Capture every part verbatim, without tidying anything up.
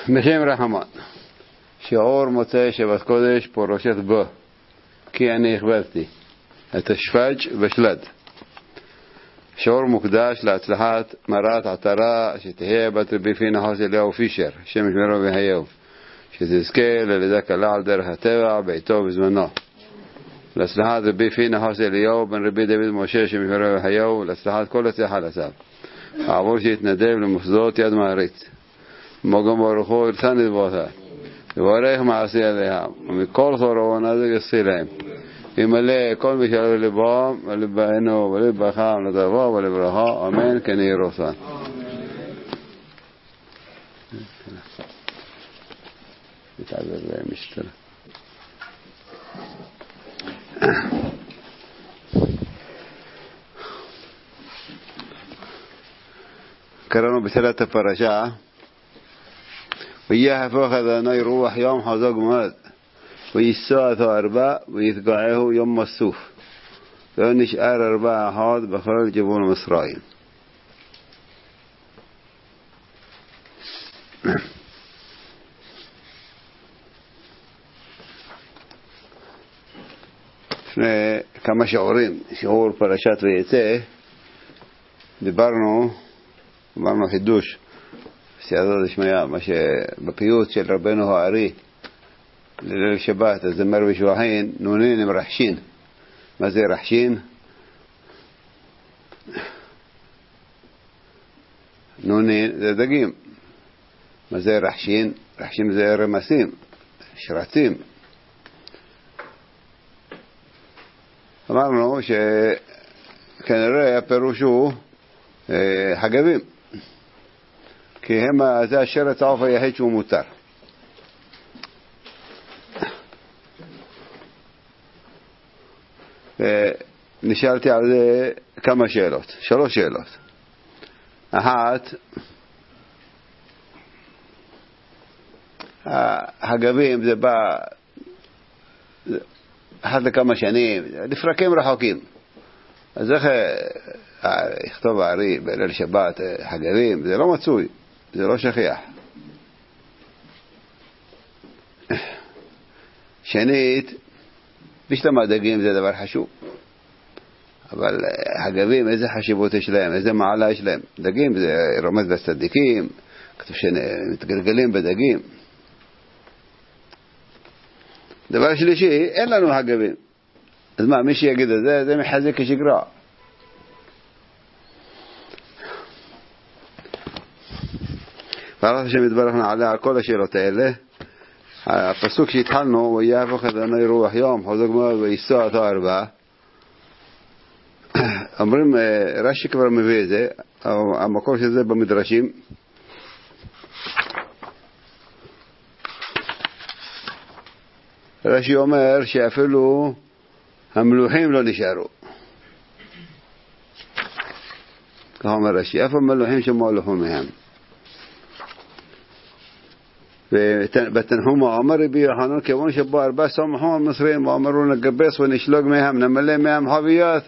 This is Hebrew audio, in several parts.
בשם רחמן, שיעור מוצאי שבת קודש פרשת בו, כי אני הכברתי את השפג' ושלד. שיעור מוקדש להצלחת מרת עטרה שתהיה בת רבי פינחס אליהו פישר, שם ישמרו ויחיו, שתזכה ללידה קלה על דרך הטבע בעתו בזמנו. להצלחת רבי פינחס אליהו בן רבי דוד משה, שם ישמרו ויחיו, להצלחת כל הצלחה לסב. העבור שיתנדב למוסדות יד מעריץ. מוגם ברוחו ירצן לדבותה. וברך מעשי עליה. ומכל חורו נזק יסי להם. ימלא כל משאר לבם ולבנו ולבחם לטבו ולברכה. אמן כן יהי רצון. נתעבר במשתרה. קראנו בתחילת הפרשה, وإياه فأخذ نيروح يوم حزق مهد ويساعد أربع ويتقعه يوم السوف فنشأر أربع حاد بخرج جبون مصرائيل. كما شعورين شعور פרשת ויצא דיברנו דיברנו חידוש סייעתא דשמיא, מה שבפיוט של רבנו הארי לליל שבת, הזמר ושבחין, נונין הם רחשין. מה זה רחשין? נונין זה דגים. מה זה רחשין? רחשין זה רמסים, שרצים. אמרנו שכנראה הפירוש הוא חגבים, כי הם, זה השרץ העוף היחיד שהוא מותר. ונשאלתי על זה כמה שאלות, שלוש שאלות. אחת, הגבים זה בא אחת לכמה שנים, לפרקים רחוקים. אז איך יכתוב הארי בליל שבת חגבים? זה לא מצוי, זה לא שכיח. שנית, בשלמה דגים זה דבר חשוב, אבל חגבים איזה חשיבות יש להם, איזה מעלה יש להם? דגים זה רומז בצדיקים, כתוב שמתגלגלים בדגים. דבר שלישי, אין לנו חגבים, אז מה, מי שיגיד את זה, זה מחזק כשגרה. וערך השם יתברך נעלה על כל השאלות האלה. הפסוק שהתחלנו, ויהפוך את עיני רוח יום חזק מאוד וייסע את הארבע, אומרים, רש"י כבר מביא את זה, המקור של זה במדרשים. רש"י אומר שאפילו המלוכים לא נשארו. כך אומר רש"י, איפה המלוכים שמולכו מהם? בתנחומו אמר רבי יוחנן, כיוון שבו ארבע סמכו המצרים ואמרו נגבס ונשלוג מהם, נמלא מהם חביות.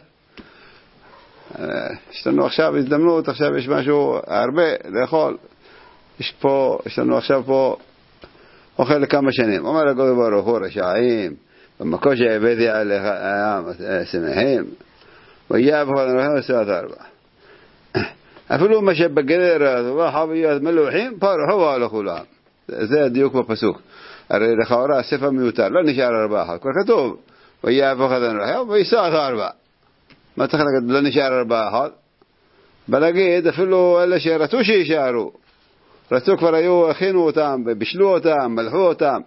יש לנו עכשיו הזדמנות, עכשיו יש משהו הרבה לאכול, יש פה, יש לנו עכשיו פה אוכל לכמה שנים. אומר לקדוש ברוך הוא, רשעים במקום שהבאתי עליהם שמחים, ויהפוך את עיני וסעת ארבע. אפילו מה שבגדר וחביות מלוכים פרחו והלכו להם. זה הדיוק בפסוק. הרי לכאורה הספר מיותר, לא נשאר ארבע אחת, כבר כתוב ויהפוך את עיני וייסע את ארבע. מה צריך להגיד? לא נשאר ארבע אחת. בלהגיד אפילו אלה שרצו שישארו, רצו כבר היו, הכינו אותם, בישלו אותם, מלחו אותם.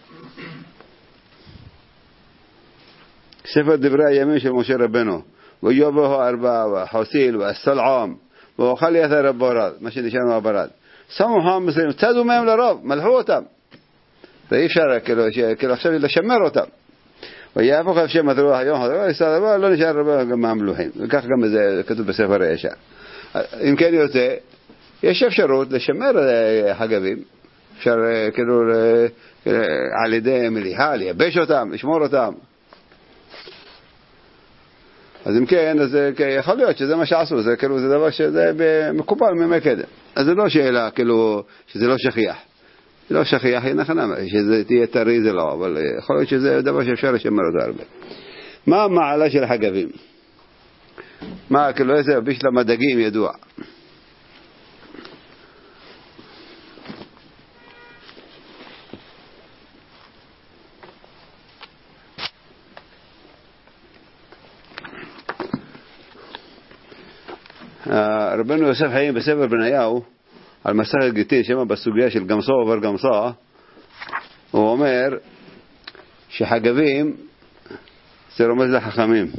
ספר דברי הימים של משה רבנו, ויובהו ארבע וחוסיל והסלעם ואוכל יתר הברד, מה שנשארנו הברד, שמו המסרים, צדו מהם לרוב, מלחו אותם, ואי אפשר כאילו עכשיו לשמר אותם. ויהפוך את שם הרוח היום לא נשאר רבה גם מהמלוכים, וכך גם זה כתוב בספר הישר. אם כן יוצא, יש אפשרות לשמר חגבים, אפשר כאילו על ידי מליחה, לייבש אותם, לשמור אותם. אז אם כן, אז יכול להיות שזה מה שעשו, זה כאילו זה דבר שזה מקובל מימי קדם. אז זה לא שאלה כאילו שזה לא שכיח. לא שכיח, נכון, שזה תהיה טרי זה לא, אבל יכול להיות שזה דבר שאפשר לשמר אותו הרבה. מה המעלה של החגבים? מה, כאילו איזה בשלם הדגים ידוע. רבנו יוסף חיים בספר בניהו על מסכת גיטין, שמה בסוגיה של גמסו עובר גמסה, הוא אומר שחגבים זה רומז לחכמים.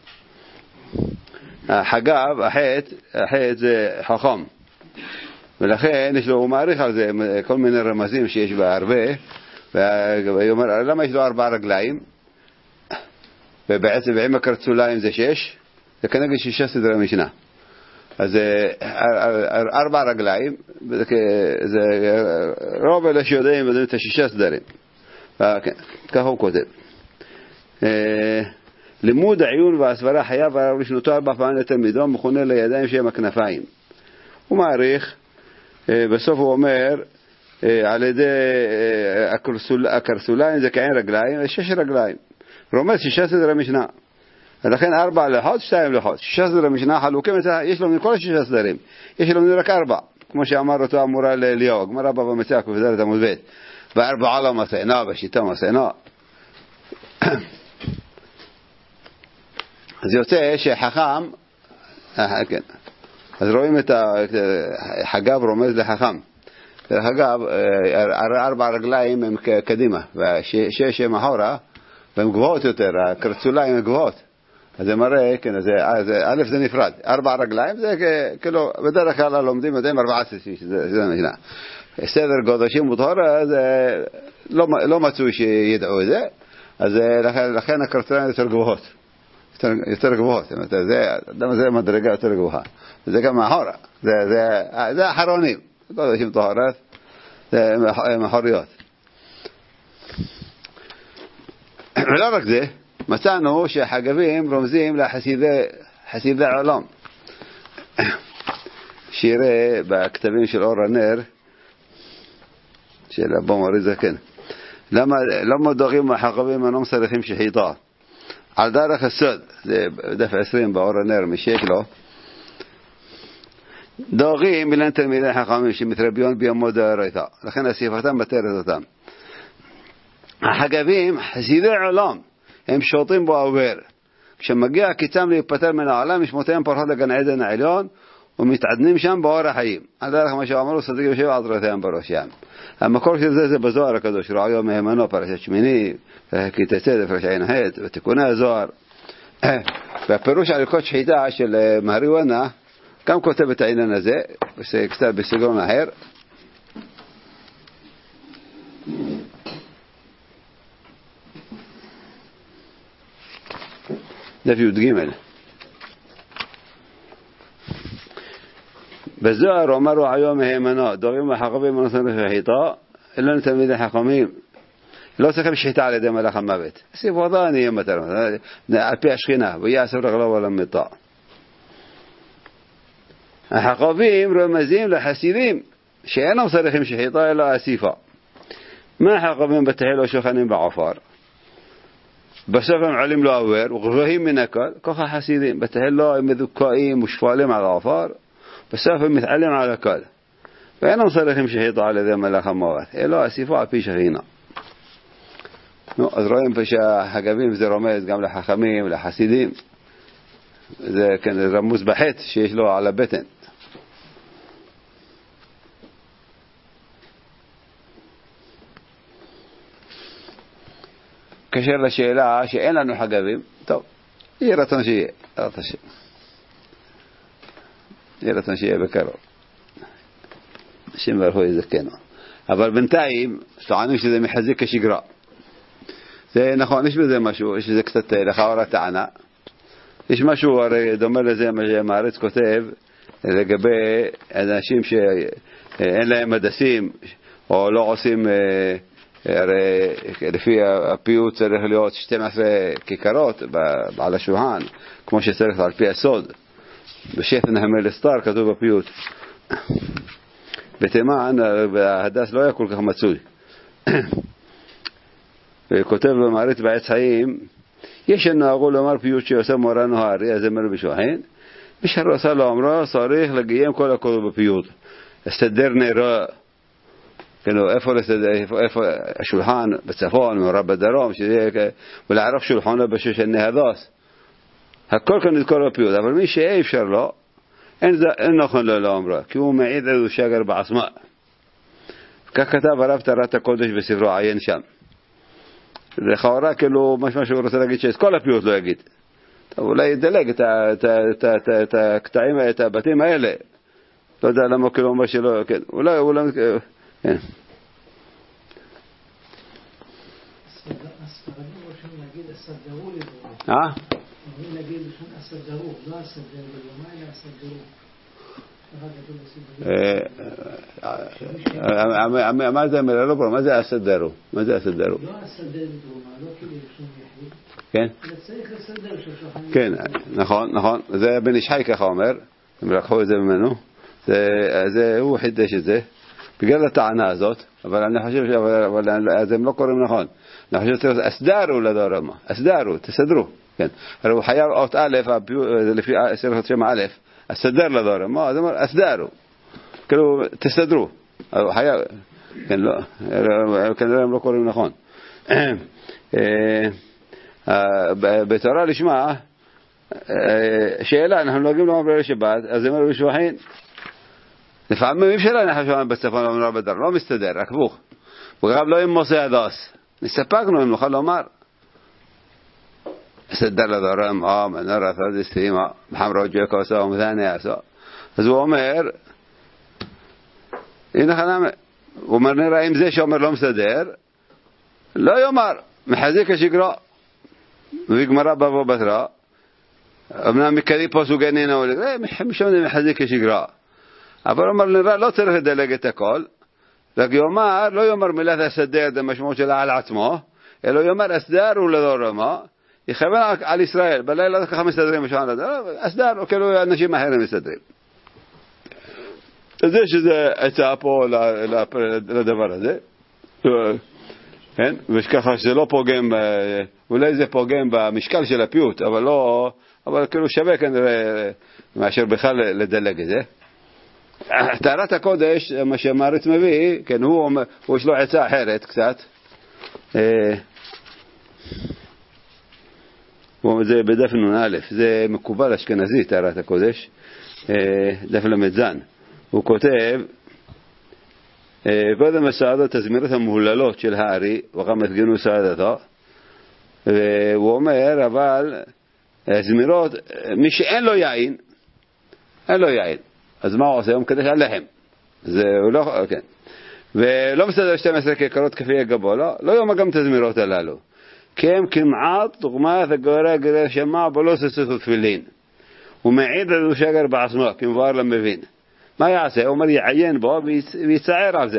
החגב, החטא, החטא זה חכם, ולכן יש לו, הוא מעריך על זה כל מיני רמזים שיש בה הרבה, והוא אומר למה יש לו ארבע רגליים, ובעצם בעם הקרצוליים זה שש, זה כנגד שישה סדרי משנה. אז ארבע רגליים, זה רוב אלה שיודעים יודעים את השישה סדרים. ככה הוא כותב. לימוד העיון והסברה חייב הרב לשנותו ארבע פעמים לתלמידו, מכונה לידיים שהם הכנפיים. הוא מעריך, בסוף הוא אומר, על ידי הקרסוליים זה כעין רגליים, שש רגליים. רומז שישה סדרי משנה. ולכן ארבע לחוד, שתיים לחוד. שישה סדרי משנה חלוקים, יש לו מכל השישה סדרים. יש לו רק ארבע, כמו שאמר אותו המורה לאליהו, גמרא בבא מציעא כ"ד עמוד ב'. וארבעה לא מסענה, בשיטה מסענה. אז יוצא שחכם, כן, אז רואים את החגב רומז לחכם. החגב, ארבע רגליים הם קדימה, ושש הם אחורה, והן גבוהות יותר, הקרצוליים הן גבוהות. אז זה מראה, כן, אז א' זה נפרד. ארבע רגליים זה כאילו, בדרך כלל לומדים יודעים ארבעה סביב, זה נשנה. סדר גודשים מותהורה, זה לא מצוי שידעו את זה, אז לכן הקרצוליים יותר גבוהות. יותר גבוהות, זה מדרגה יותר גבוהה. זה גם מאחורה, זה אחרונים, גודשים מותהרות, זה מאחוריות. ולא רק זה, מצאנו שהחגבים רומזים לחסידי עולם. שירה בכתבים של אור הנר, של אבו מורי זקן. למה, למה דוגים החגבים אינם צריכים שחיטה? על דרך הסוד, זה דף עשרים באור הנר משקלו, דוגים מלן תלמידי חכמים שמתרביון בימות דאורייתא, לכן אסיפתם בתרת אותם. החגבים, חסידי עולם, הם שוטים בו עובר. כשמגיע קיצם להיפטר מן העולם, משמותיהם פורחות לגן עדן העליון, ומתעדנים שם באור החיים. על דרך מה שאמרו, צדיקים שבע עטרותיהם בראשם. המקור של זה זה בזוהר הקדוש, רעיו מהימנו, פרשת שמיני, כי תצא דפרש עין חטא, ותיקוני הזוהר. והפירוש על הלכות שחיטה של מהריואנה, גם כותב את העניין הזה, כתב בסגנון אחר. דף י' ג' בזוהר אמרו היום מהימנו, דורים החכמים מנסים לשחיטה, אלא תלמידי חכמים, לא צריכים שחיטה על ידי מלאך המוות. סיפורתה נהיה מטרה, על פי השכינה, ויעשו רגלו ולמיטה. החכמים רומזים לחסידים, שאינם צריכים שחיטה אלא אסיפה. מה החכמים בתחילה שוכנים בעפר? בסוף הם עולים לעובר, וגבוהים מן הכל, ככה חסידים. בתחילה הם מדוכאים ושפלים על העפר, בסוף הם מתעלים על הכל. ואינם צריכים שחיטה על ידי מלאך המוות, אלא אסיפה על פי שכינה. אז רואים פה שהחגבים זה רומז גם לחכמים, לחסידים. זה כן רמוז בחטא שיש לו על הבטן. קשר לשאלה שאין לנו חגבים, טוב, יהיה רצון שיהיה, יהיה רצון שיהיה בקרוב. השם ברכו יזכנו. אבל בינתיים, טוענים שזה מחזיק כשגרה. זה נכון, יש בזה משהו, יש בזה קצת לכאורה טענה. יש משהו הרי דומה לזה מה שהמארץ כותב לגבי אנשים שאין להם מדסים או לא עושים, הרי לפי הפיוט צריך להיות שתים עשרה כיכרות על השולחן, כמו שצריך על פי הסוד. בשפן המלסטר כתוב בפיוט. בתימן ההדס לא היה כל כך מצוי. וכותב במעריץ בעץ חיים, יש הנהגו לומר פיוט שעושה מורנו הארי, אז אמר בשוחין, מי שרוצה לו אמרו, צריך לגיים כל הכל בפיוט. הסתדר נראה, כאילו, איפה לסדר, איפה השולחן בצפון, מעורב בדרום, ולערוך שולחנו בשש הנהדס. הכל כאן נזכור בפיוט, אבל מי שאי אפשר לו, אין נכון לו לא אמרו, כי הוא מעיד איזה שגר בעצמה. כך כתב הרב תורת הקודש בספרו עיין שם. לכאורה כאילו משהו שהוא רוצה להגיד שאת כל הפיוט לא יגיד. טוב, אולי ידלג את הקטעים, את הבתים האלה. לא יודע למה כאילו אומר שלא, כן. אולי, אולי, כן. הספרדים רוצים להגיד הסדרו לבוא. אה? אומרים להגיד הסדרו, לא הסדרו, לא מה אלא הסדרו. מה זה אומר? לא ברור, מה זה הסדרו? מה זה הסדרו? לא הסדר דרומה, לא כאילו שום יחיד. כן? אלא צריך לסדר ששולחן. כן, נכון, נכון. זה בן איש חי ככה אומר, הם לקחו את זה ממנו. זה, הוא חידש את זה, בגלל הטענה הזאת, אבל אני חושב אז הם לא קוראים נכון. אני חושב אסדרו לדורמה, אסדרו, תסדרו. כן. הרי הוא חייב אות א', לפי סרט שם א', אסדר לדורמה, אז הוא אומר אסדרו. כאילו, תסדרו. הוא חייב, כן, לא, כנראה הם לא קוראים נכון. בתורה לשמה, שאלה, אנחנו נוהגים לומר בשבת, אז הם אמרו בשבחין, לפעמים אי אפשר להניח שבועיים בצפון ואומר בדרום, לא מסתדר, רק בוך. וגם לא עם מוסי הדס. נספקנו אם נוכל לומר. מסתדר לדרום, אה, מנור עשו דסתימה, מחמרו ג'קו עשו, ומתני עשו. אז הוא אומר, הנה חנם, הוא אומר נראה אם זה שאומר לא מסתדר, לא יאמר, מחזיק השגרה. וגמרא בבוא בתרא, אמנם מקדי פה סוגנינה, משום מחזיק השגרה. אבל אומר נראה לא צריך לדלג את הכל, רק יאמר, לא יאמר מילת הסדר, זה משמעות שלה על עצמו, אלא יאמר הסדר הוא לדורמה, יכוון על ישראל, בלילה ככה מסתדרים משען לדבר, הסדר, או כאילו אנשים אחרים מסתדרים. זה שזה עצה פה לדבר הזה, וככה שזה לא פוגם, אולי זה פוגם במשקל של הפיוט, אבל לא, אבל כאילו שווה כנראה מאשר בכלל לדלג את זה. תארת הקודש, מה שמעריץ מביא, כן, הוא, הוא יש לו עצה אחרת קצת. זה בדף נון א', זה מקובל אשכנזי, תארת הקודש, דף למדזן. הוא כותב, קודם הסעדות הזמירות המהוללות של הארי, וגם הפגינו סעדתו, והוא אומר, אבל הזמירות, מי שאין לו יין, אין לו יין. אז מה הוא עושה? הוא מקדש על לחם. זה הוא לא, כן. ולא מסתדר שתים עשרה כיכרות כפי הגבו, לא, לא יאמר גם את הזמירות הללו. כי הם כמעט דוגמת הגורא גרא שמע בלא ססות תפילין. הוא מעיד על שגר בעצמו, כמבואר למבין. מה יעשה? הוא אומר יעיין בו ויצער על זה.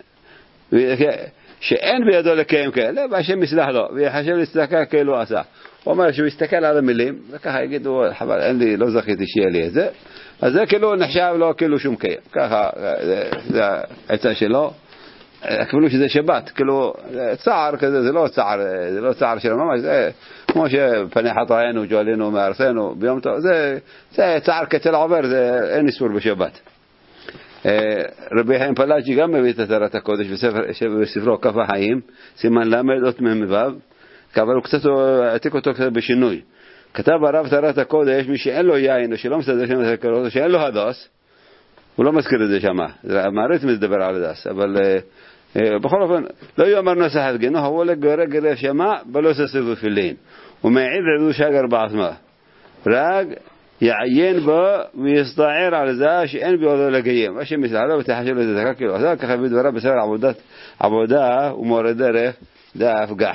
שאין בידו לקיים כאלה, והשם יסלח לו, ויחשב להסתכל כאילו עשה. הוא אומר שהוא יסתכל על המילים, וככה יגידו, חבל, אין לי, לא זכיתי שיהיה לי את זה. אז זה כאילו נחשב לו כאילו שום קיים. ככה, זה העצה שלו. כאילו שזה שבת, כאילו, צער כזה, זה לא צער, זה לא צער של ממש, זה כמו שפני חטאינו, ג'ואלינו, מארסנו, ביום טוב, זה, זה צער כצל עובר, זה אין איסור בשבת. רבי חיים פלאג'י גם מביא את תורת הקודש בספרו כף החיים, סימן למד אות ממבב, אבל הוא קצת עתיק אותו קצת בשינוי. כתב הרב תורת הקודש, מי שאין לו יין, או שלא מסתדר שם את הקודש, או שאין לו הדס, הוא לא מזכיר את זה שמה. המעריץ מדבר על הדס, אבל בכל אופן, לא יאמר נוסח הסגנו, הוא לגורא גרא שמה, בלא ססר תפילין. הוא מעיד עדו שגר בעצמה. רק יעיין בו ויסתער על זה שאין ביודו לקיים. מה שמסלח לו ותחשב לזה דקה כאילו. אז ככה בדברה בספר עבודת עבודה ומורה דרך דף גח.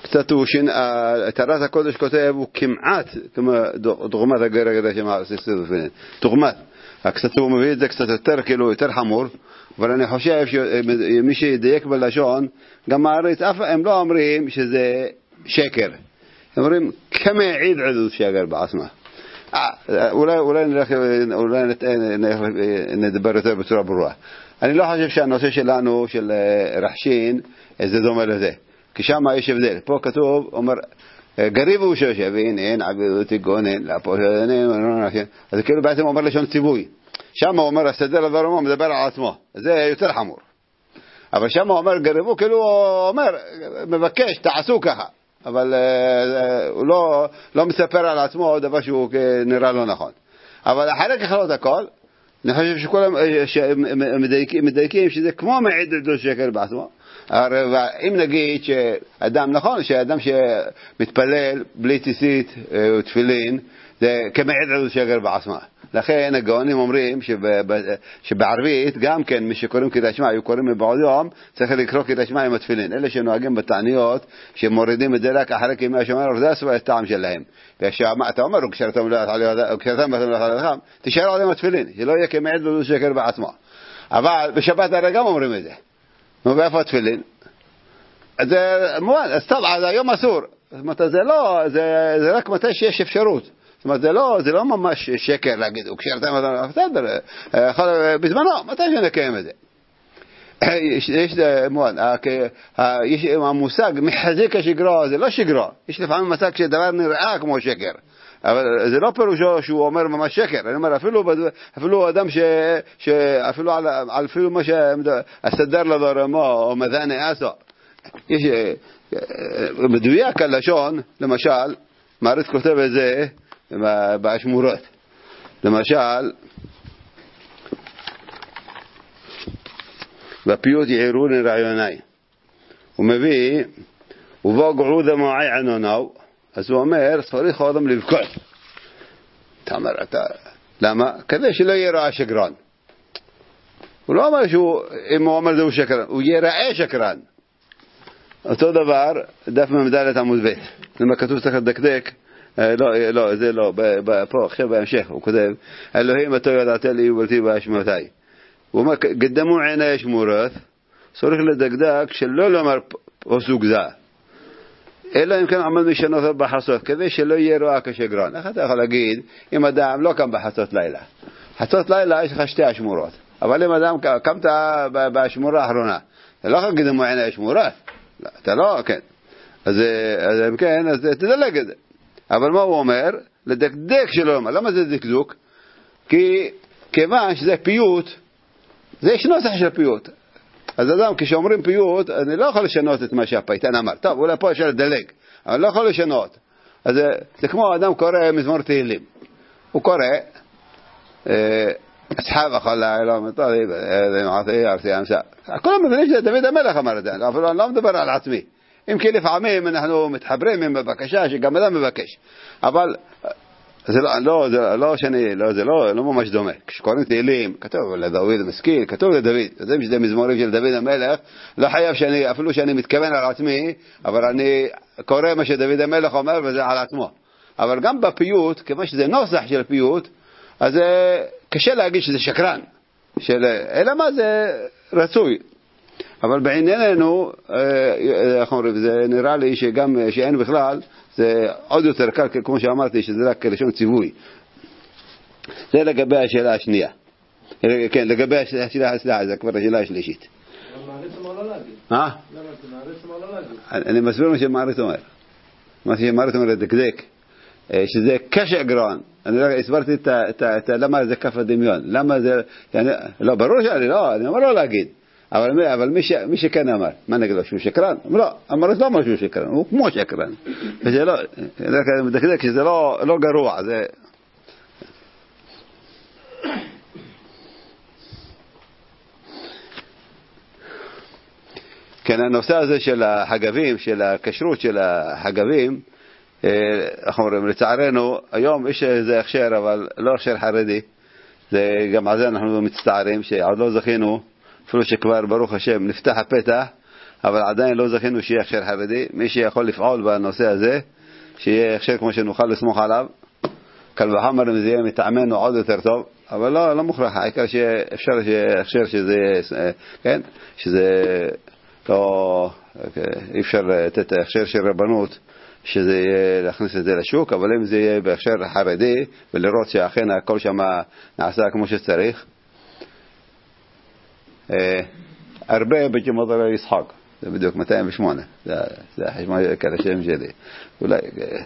קצת הוא שין, תרת הקודש כותב הוא כמעט כמו דוגמת הגר הגדה שמע סיסטר בפינן, דוגמת, קצת הוא מביא את זה קצת יותר כאילו יותר חמור, אבל אני חושב שמי שידייק בלשון, גם הארץ, הם לא אומרים שזה שקר, הם אומרים כמה עיד עדות שקר בעצמה. אולי, אולי נלך, אולי נדבר יותר בצורה ברורה. אני לא חושב שהנושא שלנו של רחשין זה דומה לזה. כי שם יש הבדל. פה כתוב, אומר, גריבו שושבין, אין עבידותי גונן, להפושדנים, אז כאילו בעצם אומר לשון ציווי. שם הוא אומר, הסדר לדרמו, מדבר על עצמו. זה יותר חמור. אבל שם הוא אומר, גריבו, כאילו הוא אומר, מבקש, תעשו ככה. אבל הוא לא, לא מספר על עצמו דבר שהוא נראה לא נכון. אבל אחרי ככלות הכל, אני חושב שכולם מדייקים, מדייקים שזה כמו מעיד עדות שקר בעצמו. אם נגיד שאדם, נכון, שאדם שמתפלל בלי ציצית ותפילין, זה כמעיד עדות שקר בעצמה. לכן הגאונים אומרים שבערבית גם כן מי שקוראים קריאת שמע, היו קוראים מבעוד יום, צריך לקרוא קריאת שמע עם התפילין. אלה שנוהגים בתעניות, שמורידים את זה רק אחרי כימי השומר, זה הסווי הטעם שלהם. ואתה אומר, וכשרתם בתמלך עליכם, תישאר עוד עם התפילין, שלא יהיה כמעיד עדות שקר בעצמו. אבל בשבת הרי גם אומרים את זה. ואיפה התפילין? זה מובן, אז טוב, אז היום אסור. זאת אומרת, זה לא, זה רק מתי שיש אפשרות. זאת אומרת, זה לא, זה לא ממש שקר להגיד, וכשרתם בסדר, בזמנו, מתי שנקיים את זה? יש, יש, מובן, יש המושג מחזיק השגרה, זה לא שגרה. יש לפעמים מצג שדבר נראה כמו שקר. אבל זה לא פירושו שהוא אומר ממש שקר. אני אומר, אפילו, אפילו אדם ש, שאפילו על, אפילו מה שהסדר לדרמו, או מדעני אסו. יש, מדויק הלשון, למשל, מעריץ כותב את זה, באשמורות. למשל, בפיוט יעירוני רעיוני. הוא מביא, ובוא געוד המועי ענונו, אז הוא אומר, צריך אדם לבכות. אתה אומר, אתה, למה? כדי שלא יראה שקרן. הוא לא אומר שהוא, אם הוא אומר זהו שקרן, הוא יראה שקרן. אותו דבר, דף ממדלת עמוד ב'. למה כתוב צריך לדקדק, לא, לא, זה לא, פה, עכשיו בהמשך, הוא כותב, אלוהים אתה ידעת לי ובלתי באשמותי. הוא אומר, קדמו עיני שמורות, צריך לדקדק שלא לומר פסוק זה. אלא אם כן עמד משנות בחצות, כדי שלא יהיה רואה כשגרן. איך אתה יכול להגיד, אם אדם לא קם בחצות לילה. חצות לילה יש לך שתי השמורות. אבל אם אדם קמת בשמורה האחרונה, אתה לא יכול קדמו עיני שמורות. אתה לא, כן. אז אם כן, אז תדלג את זה. אבל מה הוא אומר? לדקדק שלא אומר. למה זה דקדוק? כי כיוון שזה פיוט, זה יש נוסח של פיוט. אז אדם, כשאומרים פיוט, אני לא יכול לשנות את מה שהפייטן אמר. טוב, אולי פה אפשר לדלג, אבל לא יכול לשנות. אז זה, זה כמו אדם קורא מזמור תהילים. הוא קורא, אסחאבך עלה אלוהים טוב, מעשי ארצי המסע. כולם מבינים שדוד המלך אמר את זה, אבל אני לא מדבר על עצמי. אם כי לפעמים אנחנו מתחברים עם בבקשה שגם אדם מבקש. אבל זה לא, לא, זה לא שאני, לא, זה לא, לא ממש דומה. כשקוראים תהילים, כתוב לדוד המשכיל, כתוב לדוד. יודעים שזה מזמורים של דוד המלך, לא חייב שאני, אפילו שאני מתכוון על עצמי, אבל אני קורא מה שדוד המלך אומר וזה על עצמו. אבל גם בפיוט, כיוון שזה נוסח של פיוט, אז קשה להגיד שזה שקרן. של, אלא מה זה רצוי. אבל בענייננו, איך אומרים, זה נראה לי שגם שאין בכלל, זה עוד יותר קל, כמו שאמרתי, שזה רק לשון ציווי. זה לגבי השאלה השנייה. כן, לגבי השאלה השנייה, זה כבר השאלה השלישית. מעריץ אומר לא להגיד. אה? מעריץ אומר לא להגיד. אני מסביר מה שמעריץ אומר. מה שמעריץ אומר לדקדק, שזה קשה גרון. אני רק הסברתי את למה זה כף הדמיון. למה זה, לא, ברור שאני לא, אני אומר לא להגיד. אבל, אבל מי, ש, מי שכן אמר, מה נגיד לו, שהוא שקרן? לא, אמר לא אמר שהוא שקרן, הוא כמו שקרן. וזה לא, מדקדק שזה לא, לא גרוע, זה... כן, הנושא הזה של החגבים, של הכשרות של החגבים, אנחנו אומרים, לצערנו, היום יש איזה הכשר, אבל לא הכשר חרדי. זה, גם על זה אנחנו מצטערים, שעוד לא זכינו, אפילו שכבר ברוך השם נפתח הפתח, אבל עדיין לא זכינו שיהיה הכשר חרדי. מי שיכול לפעול בנושא הזה, שיהיה הכשר כמו שנוכל לסמוך עליו, קל וחמר אם זה יהיה מטעמנו עוד יותר טוב, אבל לא, לא מוכרח, העיקר שאפשר שיהיה הכשר שזה, כן, שזה לא, אי אפשר לתת הכשר של רבנות, שזה יהיה להכניס את זה לשוק, אבל אם זה יהיה בהכשר חרדי, ולראות שאכן הכל שם נעשה כמו שצריך, הרבה בג'מות על ישחק, זה בדיוק מאתיים ושמונה, זה החשמל כאלה שם שלי. אולי,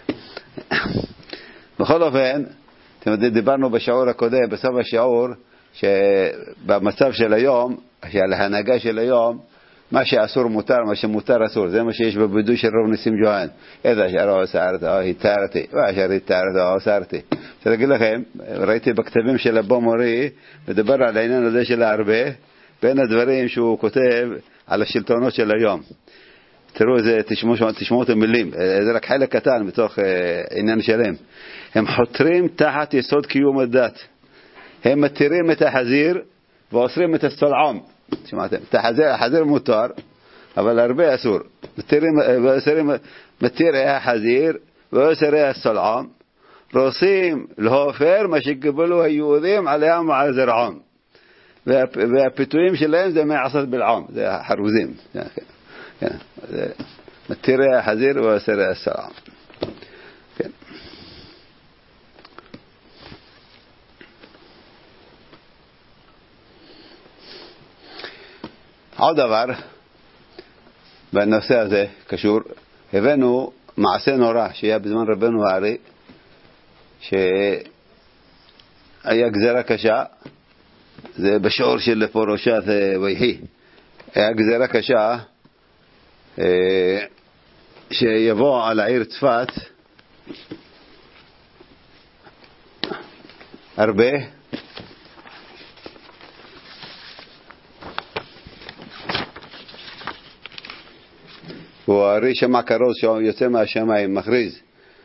בכל אופן, אתם יודעים, דיברנו בשיעור הקודם, בסוף השיעור, שבמצב של היום, של ההנהגה של היום, מה שאסור מותר, מה שמותר אסור, זה מה שיש בבידוי של רב ניסים ג'והן. איזה שערו אסרתי, או התארתי, ואשר התארתי, או אסרתי. אני אגיד לכם, ראיתי בכתבים של אבו מורי, מדבר על העניין הזה של הרבה, בין הדברים שהוא כותב על השלטונות של היום. תראו, תשמעו את המילים, זה רק חלק קטן מתוך עניין שלם. הם חותרים תחת יסוד קיום הדת. הם מתירים את החזיר ואוסרים את הסולעם. שמעתם? החזיר מותר, אבל הרבה אסור. מתירים, מתירי החזיר ואוסרי הסולעם, רוצים להופר מה שקיבלו היהודים עליהם ועל זרעם. והפיתויים שלהם זה מעשת בלעם, זה החרוזים. מתירי החזיר ואוסרי הסולעם. כן. עוד דבר בנושא הזה קשור, הבאנו מעשה נורא שהיה בזמן רבנו הארי, שהיה גזרה קשה, זה בשיעור של פרשת ויחי, היה גזרה קשה שיבוא על העיר צפת הרבה והארי שמע כרוז שיוצא מהשמיים, מכריז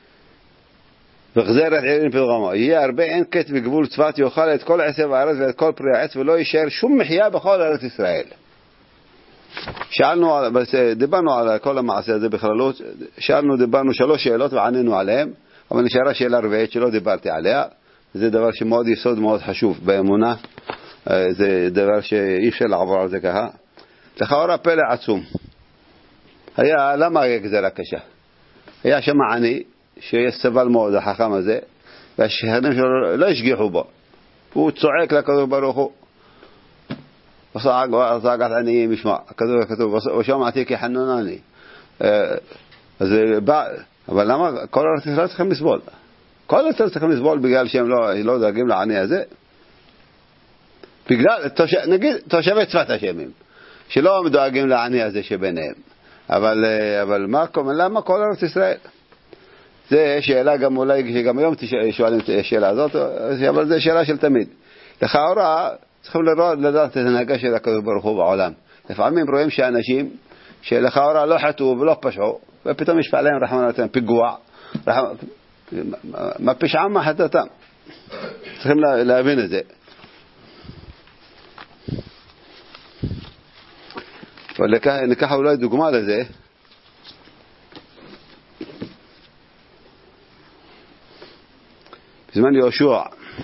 וחזרת עירים פלגמה, יהיה הרבה אין קט בגבול צפת, יאכל את כל עשב הארץ ואת כל פרי העץ ולא יישאר שום מחיה בכל ארץ ישראל. שאלנו, דיברנו על כל המעשה הזה בכללות, שאלנו, דיברנו שלוש שאלות וענינו עליהן, אבל נשארה שאלה רביעית שלא דיברתי עליה. זה דבר שמאוד יסוד מאוד חשוב באמונה, זה דבר שאי אפשר לעבור על זה ככה. לכאורה פלא עצום. היה, למה היה גזרה קשה? היה שם עני שיש סבל מאוד החכם הזה, והשכנים שלו לא השגיחו בו, הוא צועק לקדוש ברוך הוא, וסעקת עניים ישמע, כתוב כתוב ושמעתי כי חננני. אז בא, אבל למה כל ארץ ישראל צריכים לסבול? כל ארץ ישראל צריכים לסבול בגלל שהם לא, לא דואגים לעני הזה? בגלל, נגיד, תושבי צפת אשמים, שלא דואגים לעני הזה שביניהם. אבל, אבל מה, למה כל ארץ ישראל? זה שאלה גם אולי, שגם היום שואלים את השאלה הזאת, אבל זה שאלה של תמיד. לכאורה, צריכים לראות, לדעת את הנהגה של הקדוש ברוך הוא בעולם. לפעמים רואים שאנשים שלכאורה לא חטאו ולא פשעו, ופתאום יש עליהם רחמנא ליצלן פיגוע, מה פשעם מה חטאתם. צריכים להבין את זה. וניקח אולי דוגמה לזה. בזמן יהושע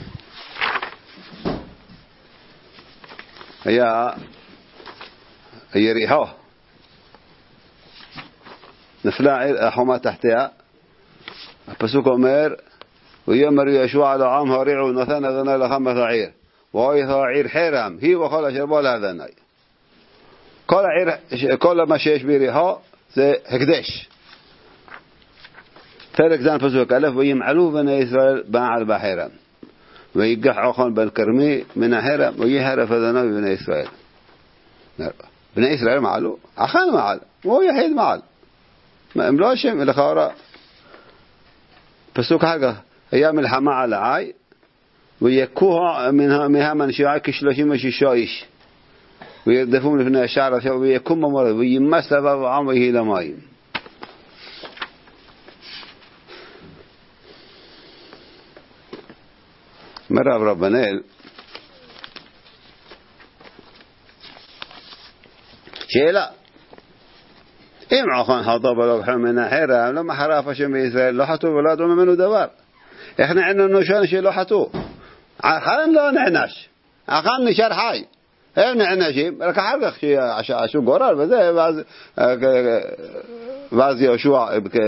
היה יריחו, נפלה החומה תחתיה. הפסוק אומר, ויאמר יהושע לעם הריעו נתן אדוני לכם את העיר והייתה העיר חרם היא וכל אשר בא לאדוני. כל העיר, כל מה שיש ביריחו זה הקדש. פרק ז' פסוק א', וימעלו בני ישראל בעל בחרם ויגח עוכן בן כרמי מן החרם ויהרף אדוני בבני ישראל. בני ישראל מעלו, אכן מעל, הוא יחיד מעל, הם לא אשם. לכאורה פסוק אחר כך, היה מלחמה על העי ויקוה מהמן שעי כשלושים ושישה איש וירדפום לפני השער ויקום במורד וימס לבב העם ויהי למים. אומר רב רבנאל שאלה, אם עוכן חטא ולוקחו מן החרם, למה חרף השם בישראל, לא חטאו ולא ידעו ממנו דבר. איך נעננו שון שלא חטאו? אחן לא נענש, אחן נשאר חי. הם נענשים, רק אחר כך שעשו גורל וזה, ואז, ואז יהושע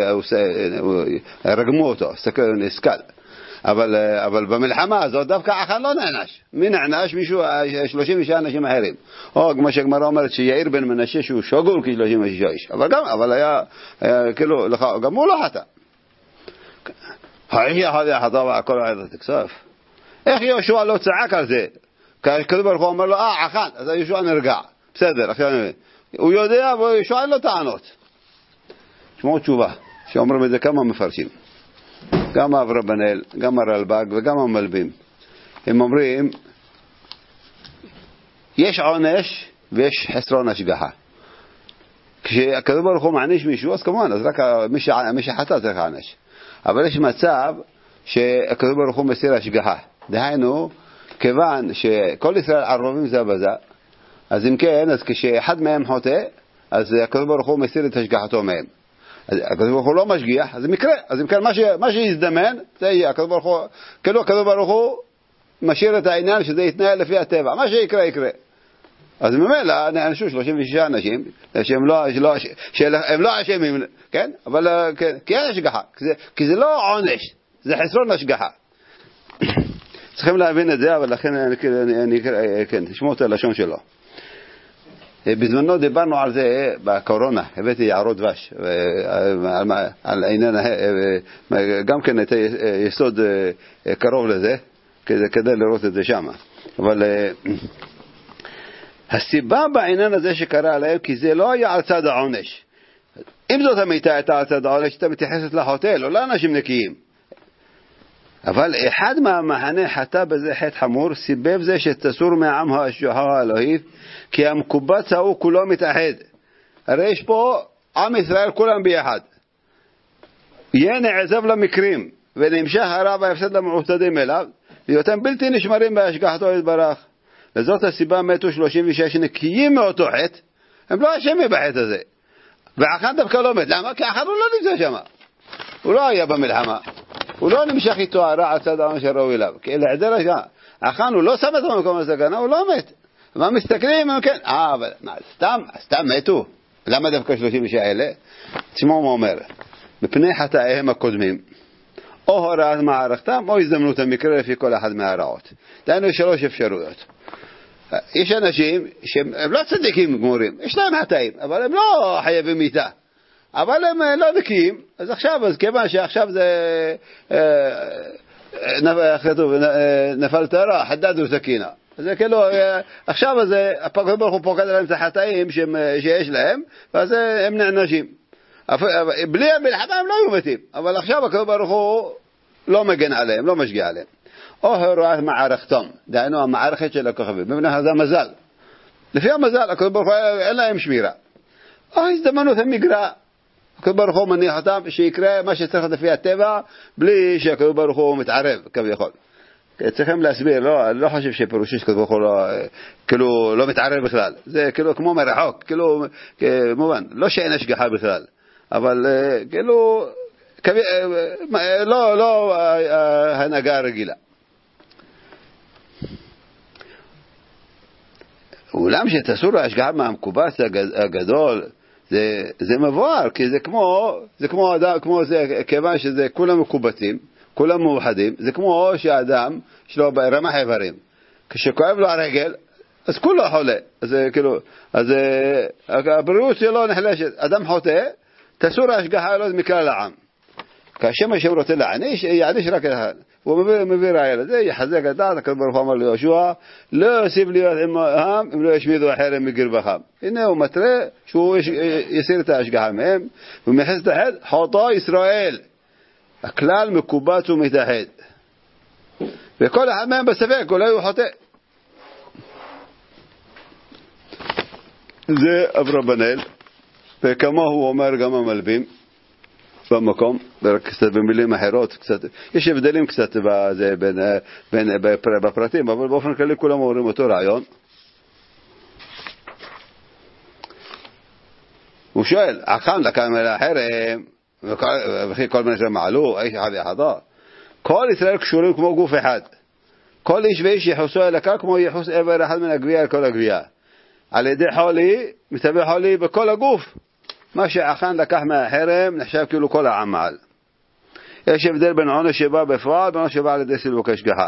רגמו אותו, נסקל. אבל, אבל במלחמה הזאת דווקא אחן לא נענש. מי נענש? מישהו, שלושים ושש אנשים אחרים. או כמו שהגמרא אומרת שיאיר בן מנשה שהוא שוגול כשלושים ושש איש. אבל גם, אבל היה, היה כאילו, גם הוא לא חטא. האיש אחד חטא והכל היה תכסף. איך יהושע לא צעק על זה? כדור ברוך הוא אומר לו, אה, אחן, אז יהושע נרגע. בסדר, עכשיו הוא יודע, ויהושע אין לו טענות. שמעו תשובה, שאומרים את זה כמה מפרשים. גם אברבנאל, גם הרלב"ג וגם המלבים. הם אומרים, יש עונש ויש חסרון השגחה. כשהקדוש ברוך הוא מעניש מישהו, אז כמובן, אז רק מי שחטא צריך לענש. אבל יש מצב שהקדוש ברוך הוא מסיר השגחה. דהיינו, כיוון שכל ישראל ערבים זה בזה, אז אם כן, אז כשאחד מהם חוטא, אז הקדוש ברוך הוא מסיר את השגחתו מהם. אז הקדוש ברוך הוא לא משגיח, אז זה מקרה. אז אם כן, מה, ש... מה שיזדמן, זה יהיה. הקדוש ברוך הוא, כאילו הקדוש ברוך הוא משאיר את העניין שזה יתנהל לפי הטבע. מה שיקרה, יקרה. אז ממילא נענשו שלושים ושש אנשים, שהם לא, שלא, שהם לא אשמים, כן? אבל כן, כי אין השגחה. כי זה, כי זה לא עונש, זה חסרון השגחה. צריכים להבין את זה, אבל לכן אני, אני, כן, תשמעו את הלשון שלו. בזמנו דיברנו על זה בקורונה, הבאתי יערות דבש, על, על העניין, גם כן את היסוד קרוב לזה, כדי, כדי לראות את זה שם. אבל הסיבה בעניין הזה שקרה עליהם, כי זה לא היה על צד העונש. אם זאת המיטה הייתה על צד העונש, אתה מתייחסת לחוטא, לא לאנשים נקיים. אבל אחד מהמחנה חטא בזה חטא חמור, סיבב זה שתסור מהעם האלוהי, כי המקובץ ההוא כולו מתאחד. הרי יש פה עם ישראל כולם ביחד. יהיה נעזב למקרים, ונמשך הרע וההפסד למעוטדים אליו, ויותם בלתי נשמרים בהשגחתו יתברך. וזאת הסיבה מתו שלושים ושש נקיים מאותו חטא, הם לא אשמים בחטא הזה. ואחד דווקא לא מת. למה? כי אחר הוא לא נמצא שם. הוא לא היה במלחמה. הוא לא נמשך איתו הרע על צד העונש הראוי אליו. כי להעדר השגחה. אחן הוא לא שם את במקום הסכנה, הוא לא מת. מה מסתכלים? כן. אה, אבל מה, סתם, סתם מתו. למה דווקא שלושים ושש האלה? תשמעו מה אומר. מפני חטאיהם הקודמים, או הוראת מערכתם, או הזדמנות המקרה לפי כל אחד מהרעות. דהיינו שלוש אפשרויות. יש אנשים שהם לא צדיקים גמורים, יש להם חטאים, אבל הם לא חייבים מיתה. אבל הם לא נקיים, אז עכשיו, אז כיוון שעכשיו זה נפל תרה, חדד וסכינה. זה כאילו, עכשיו זה, הקדוש ברוך הוא פוקד עליהם את החטאים שיש להם, ואז הם נענשים. בלי המלחמה הם לא היו מתים, אבל עכשיו הקדוש ברוך הוא לא מגן עליהם, לא משגיע עליהם. או הוראת מערכתם, דהיינו המערכת של הכוכבים, במנה זה מזל. לפי המזל, הקדוש ברוך הוא אין להם שמירה. או הזדמנות המגרע. הקדוש ברוך הוא מניח אותם שיקרה מה שצריך לפי הטבע, בלי שהקדוש ברוך הוא מתערב, כביכול. צריכים להסביר, לא, אני לא חושב שפירושי שקדוש ברוך הוא לא, כאילו, לא מתערב בכלל. זה כאילו כמו מרחוק, כאילו, כמובן, לא שאין השגחה בכלל. אבל כאילו, לא, לא הנהגה רגילה. אולם שתסור ההשגחה מהמקובץ הגדול, זה, זה מבואר, כי זה כמו, זה כמו אדם, כמו זה, כיוון שזה כולם מקובצים, כולם מאוחדים, זה כמו שהאדם שלו ברמח איברים. כשכואב לו הרגל, אז כולו חולה. אז כאילו, אז הבריאות שלו נחלשת. אדם חוטא, תסור ההשגחה לא מכלל העם. כאשר מה שהוא רוצה להעניש, יעניש רק אחד. הוא מביא, מביא ראיה לזה, יחזק את דעת, הקדוש ברוך הוא אמר ליהושע, לא יוסיף להיות עמם, אם לא ישמידו אחרים מגרבכם. הנה הוא מתרה שהוא יסיר את ההשגחה מהם, ומייחס את החד, חוטא ישראל. הכלל מקובץ ומתאחד. וכל אחד מהם בספק, אולי הוא חוטא. זה אברבנאל, וכמה הוא אומר גם המלבים, במקום, קצת במילים אחרות, קצת, יש הבדלים קצת בזה, בין, בין, בפרטים, אבל באופן כללי כולם אומרים אותו רעיון. הוא שואל, עכן לקח מהחרם, וכי כל מיני שמעלו, איש אחד יחדה. כל ישראל קשורים כמו גוף אחד. כל איש ואיש יחוסו אל הקר כמו יחוס עבר אחד מן הגבייה על כל הגבייה. על ידי חולי, מתהווה חולי בכל הגוף. מה שעכן לקח מהחרם נחשב כאילו כל העמל. יש הבדל בין עונש שבא בפועל, בין עונש שבא על ידי סילוק השגחה.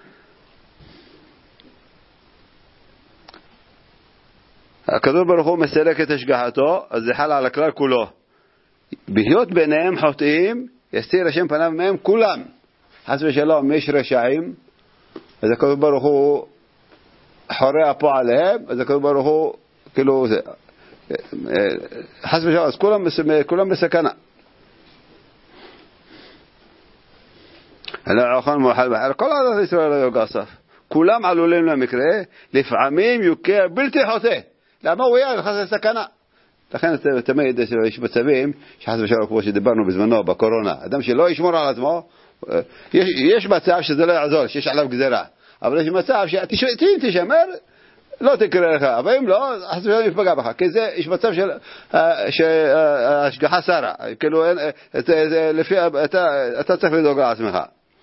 הקדוש ברוך הוא מסלק את השגחתו, אז זה חל על הכלל כולו. בהיות ביניהם חוטאים, יסתיר השם פניו מהם כולם. חס ושלום, יש רשעים, אז הקדוש ברוך הוא חורע פה עליהם, אז הקדוש ברוך הוא, כאילו, זה, חס ושלום, אז כולם, כולם בסכנה. כל עדת ישראל לא יוגע סף. כולם עלולים למקרה, לפעמים יוקע בלתי חוטא. למה הוא יהיה? חס לסכנה. לכן תמיד יש מצבים, שחס ושלום כמו שדיברנו בזמנו, בקורונה, אדם שלא ישמור על עצמו, יש, יש מצב שזה לא יעזור, שיש עליו גזירה. אבל יש מצב שאם תשמר, לא תקרא לך. אבל אם לא, חס ושלום יפגע בך. כי זה, יש מצב של, שהשגחה שרה. כאילו, לפי, אתה, אתה צריך לדאוג לעצמך.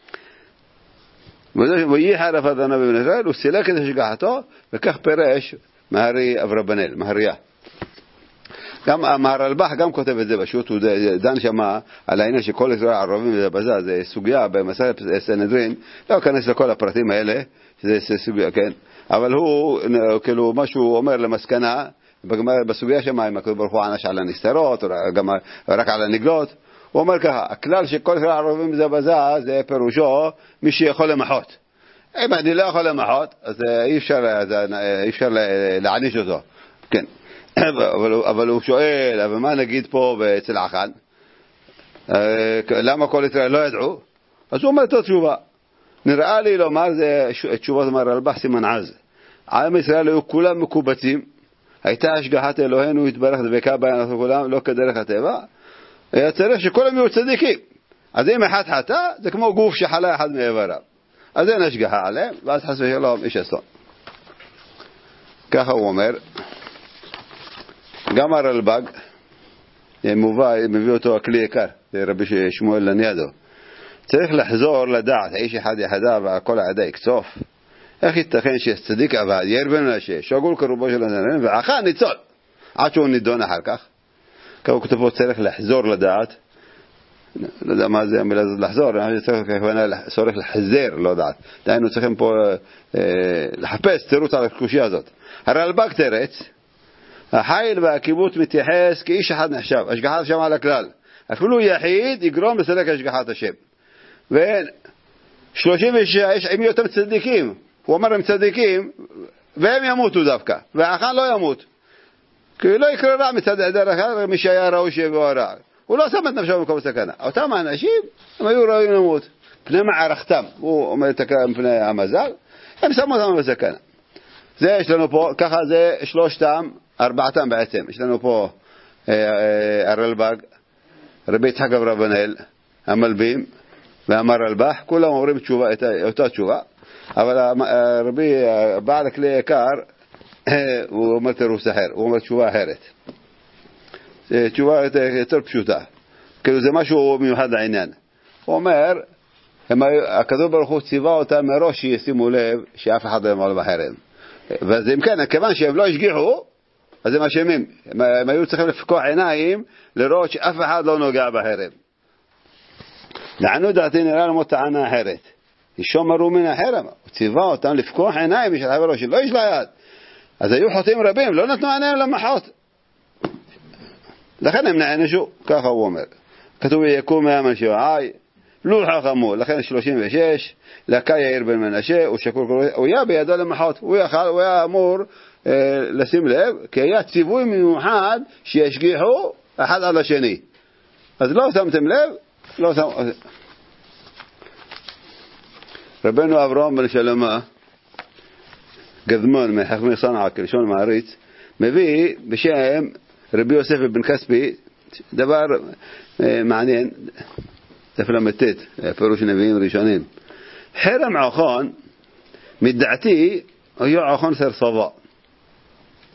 ויהי חרף אדוני בבני ישראל, הוא סילק את השגחתו, וכך פירש מהרי אברבנאל, מהריה. גם המהרלב"ח גם כותב את זה פשוט, הוא דן שמה על העניין שכל ישראל ערבים וזה בזה, זה סוגיה במסכת סנהדרין, לא אכנס לכל הפרטים האלה, שזה סוגיה, כן, אבל הוא, כאילו, מה שהוא אומר למסקנה, בסוגיה שמה, אם הקדוש ברוך הוא ענש על הנסתרות, או גם רק על הנגלות, הוא אומר ככה, הכלל שכל ישראל ערבים וזה בזה, זה פירושו מי שיכול למחות. אם אני לא יכול למחות, אז אי אפשר, אי אפשר להעניש אותו, כן. אבל, אבל הוא שואל, אבל מה נגיד פה אצל עכן? למה כל ישראל לא ידעו? אז הוא אומר את התשובה. נראה לי לומר, זה תשובה זאת מהרלב"ח סימן עז. עם ישראל היו כולם מקובצים, הייתה השגחת אלוהינו התברך דבקה בהם כולם, לא כדרך הטבע, היה צריך שכולם יהיו צדיקים. אז אם אחד חטא, זה כמו גוף שחלה אחד מאיבריו. אז אין השגחה עליהם, ואז חס ושלום איש אסון. ככה הוא אומר. גם הרלב"ג מובא, מביא אותו הכלי יקר, רבי שמואל לניאדו. צריך לחזור לדעת, האיש אחד יחדיו והכל העדה יקצוף. איך ייתכן שצדיק עבד, יאיר בן מנשה, שגול כרובו של הנרן, ועכה ניצול, עד שהוא נידון אחר כך. ככה כתוב פה צריך לחזור לדעת, לא יודע מה זה המילה הזאת לחזור, צריך לחזר, לא יודעת. דהיינו צריכים פה לחפש, תירוץ על הקושיה הזאת. הרלב"ג תרץ, החיל והקיבוץ מתייחס כאיש אחד נחשב, השגחת השם על הכלל. אפילו יחיד יגרום לסלק השגחת השם. ושלושים ושש, הם יותר צדיקים, הוא אומר הם צדיקים, והם ימותו דווקא, והאחן לא ימות. כי לא יקרה רע מצד העדר אחר, מי שהיה ראוי שיבוא רע. הוא לא שם את נפשו במקום הסכנה. אותם האנשים, הם היו ראויים למות. פני מערכתם, הוא אומר את פני המזל, הם שמו אותם בסכנה. זה יש לנו פה, ככה זה שלושתם, ארבעתם בעצם. יש לנו פה הרלב"ג, רבי יצחק אברבנאל, המלבים והמהרלב"ח, כולם אומרים תשובה, אותה תשובה, אבל רבי בעל הכלי יקר, הוא אומר תירוץ אחר, הוא אומר תשובה אחרת. תשובה יותר פשוטה, כאילו זה משהו מיוחד לעניין. הוא אומר, הקדוש ברוך הוא ציווה אותם מראש שישימו לב שאף אחד לא יעמוד בחרם. ואז אם כן, כיוון שהם לא השגיחו, אז הם אשמים. הם היו צריכים לפקוח עיניים לראות שאף אחד לא נוגע בחרם. לענו דעתי נראה לנו טענה אחרת. ישומרו מן החרם. הוא ציווה אותם לפקוח עיניים בשביל חברו שלא יש לה יד. אז היו חוטאים רבים, לא נתנו עיניים למחות. לכן הם נענשו, ככה הוא אומר. כתוב יקום מהמן שעי, לא חכמו, לכן שלושים ושש, לקה יאיר בן מנשה, ושקול כל הוא היה בידו למחות. הוא היה, הוא היה אמור אה, לשים לב, כי היה ציווי מיוחד שישגיחו אחד על השני. אז לא שמתם לב, לא שם... רבנו אברהם בן שלמה, גזמון מחכמי סנעה כלשון מעריץ, מביא בשם רבי יוסף בן כספי דבר אה, מעניין, ספר למתת, פירוש נביאים ראשונים. חרם עכן, מדעתי, היה עכן סרסבה.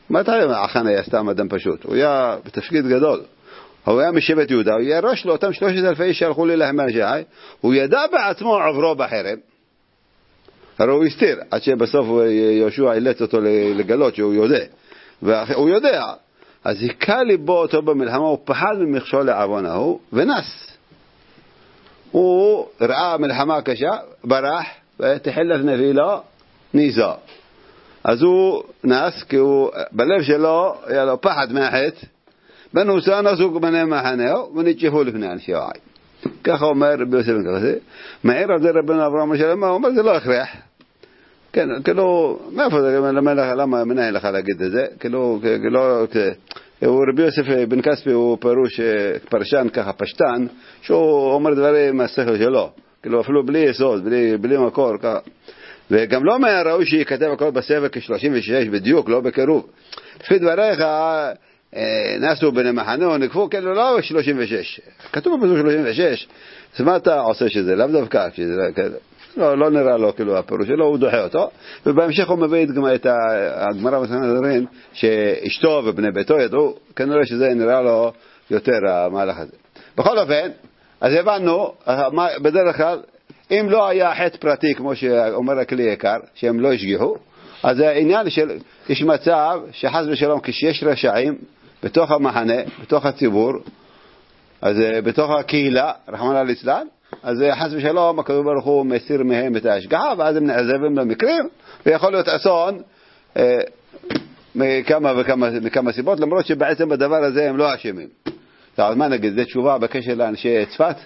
מה אתה החנה היה סתם אדם פשוט? הוא היה בתפקיד גדול. הוא היה משבט יהודה, הוא היה ראש לאותם שלושת אלפי איש שהלכו ללחם מהשעי, הוא ידע בעצמו עברו בחרב, הרי הוא הסתיר, עד שבסוף יהושע אילץ אותו לגלות שהוא יודע, והוא יודע, אז היכה ליבו אותו במלחמה, הוא פחד ממכשול לעוון ההוא, ונס. הוא ראה מלחמה קשה, ברח, ותחילת נבילו, ניסה. אז הוא נס, כי הוא, בלב שלו, היה לו פחד מהחטא, בנוסה נסו בני מחנהו, ונתשפו לפני אנשי העי. ככה אומר רבי יוסף בן כזה, מעיר על זה רבנו אברהם השלם, הוא אומר, זה לא הכרח. כן, כאילו, מאיפה זה, למה מנהל לך להגיד את זה? כאילו, כאילו, רבי יוסף בן כספי הוא פירוש פרשן ככה פשטן, שהוא אומר דברים מהשכל שלו, כאילו אפילו בלי יסוד, בלי, בלי מקור, ככה. וגם לא מהראוי שיכתב הכל בספר כ-שלושים ושש בדיוק, לא בקירוב. לפי דבריך, נסו בני מחנו, נקפו, כאילו לא שלושים ושש. כתוב בפסוק שלושים ושש, אז מה אתה עושה שזה? לאו דווקא, לא, לא נראה לו, כאילו הפירוש שלו, הוא דוחה אותו, ובהמשך הוא מביא את הגמרא בסנהדרין, שאשתו ובני ביתו ידעו, כנראה שזה נראה לו יותר המהלך הזה. בכל אופן, אז הבנו, בדרך כלל, אם לא היה חטא פרטי, כמו שאומר הכלי יקר, שהם לא השגיחו, אז העניין של, יש מצב שחס ושלום, כשיש רשעים בתוך המחנה, בתוך הציבור, אז בתוך הקהילה, רחמנא ליצלן, אז חס ושלום, הקדוש ברוך הוא מסיר מהם את ההשגחה, ואז הם נעזבים למקרים, ויכול להיות אסון אה, מכמה וכמה מכמה סיבות, למרות שבעצם בדבר הזה הם לא אשמים. אז מה נגיד, זה תשובה בקשר לאנשי צפת?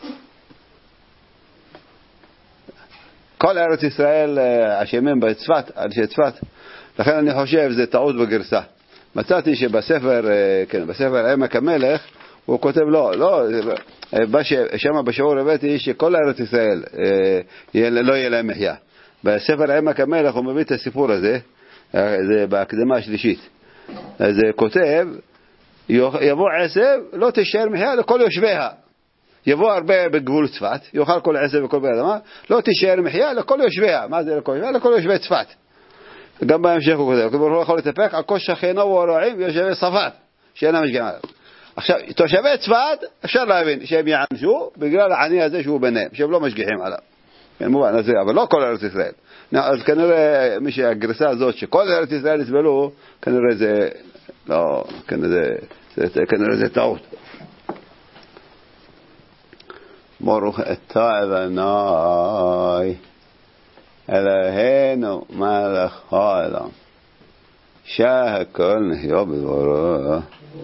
כל ארץ ישראל אשמים בצפת, אנשי צפת. לכן אני חושב זה טעות בגרסה. מצאתי שבספר, כן, בספר עמק המלך, הוא כותב לא, לא, שם בשיעור הבאתי שכל ארץ ישראל לא יהיה להם מחיה. בספר עמק המלך הוא מביא את הסיפור הזה, זה בהקדמה השלישית. אז כותב, יבוא עשב, לא תישאר מחיה לכל יושביה. יבוא הרבה בגבול צפת, יאכל כל עשב וכל באדמה, לא תישאר מחיה לכל יושביה. מה זה לכל יושביה? לכל יושבי צפת. גם בהמשך הוא כותב, הוא לא יכול לטפק על כל שכנו והרועים ויושבי צפת, שאינם משגעים עליו. עכשיו, תושבי צפת, אפשר להבין שהם יענשו בגלל העני הזה שהוא ביניהם, שהם לא משגיחים עליו. כן, מובן, אז, אבל לא כל ארץ ישראל. אז כנראה, מי שהגרסה הזאת, שכל ארץ ישראל יסבלו, כנראה זה, לא, כנראה זה, זה, כנראה זה טעות. ברוך אתה אדוני אלוהינו מלך העולם שהכל נהיה בדברו.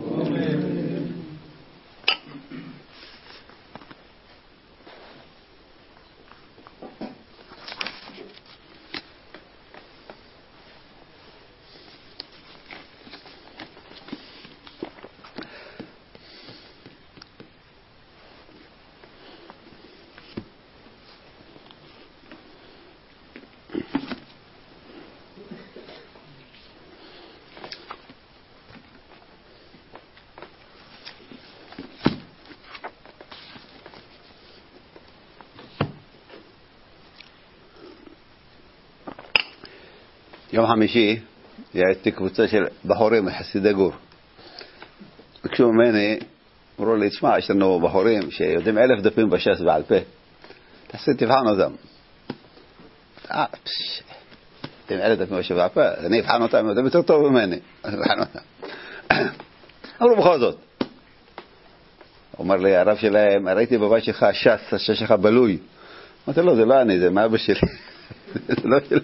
יום חמישי הייתי קבוצה של בחורים מחסידי גור. ביקשו ממני, אמרו לי, תשמע, יש לנו בחורים שיודעים אלף דפים בש"ס בעל פה, תעשה תבחן אותם. אה, פש, יודעים אלף דפים בש"ס בעל פה, אני אבחן אותם, יודעים יותר טוב ממני, אני אבחן אותם. אמרו בכל זאת. אומר לי, הרב שלהם, ראיתי בבית שלך ש"ס, הש"ס שלך בלוי. אמרתי לו, זה לא אני, זה מה אבא שלי. זה לא שלי.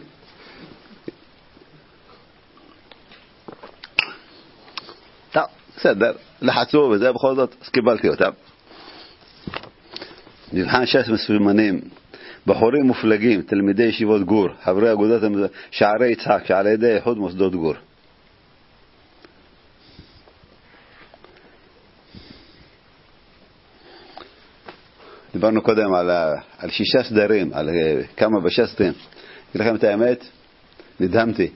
טוב, בסדר, לחצו וזה בכל זאת, אז קיבלתי אותם. מבחן ש"ס מסומנים, בחורים מופלגים, תלמידי ישיבות גור, חברי אגודת שערי יצחק, שעל ידי איחוד מוסדות גור. דיברנו קודם על, על שישה סדרים, על כמה בשסטים. אגיד לכם את האמת, נדהמתי.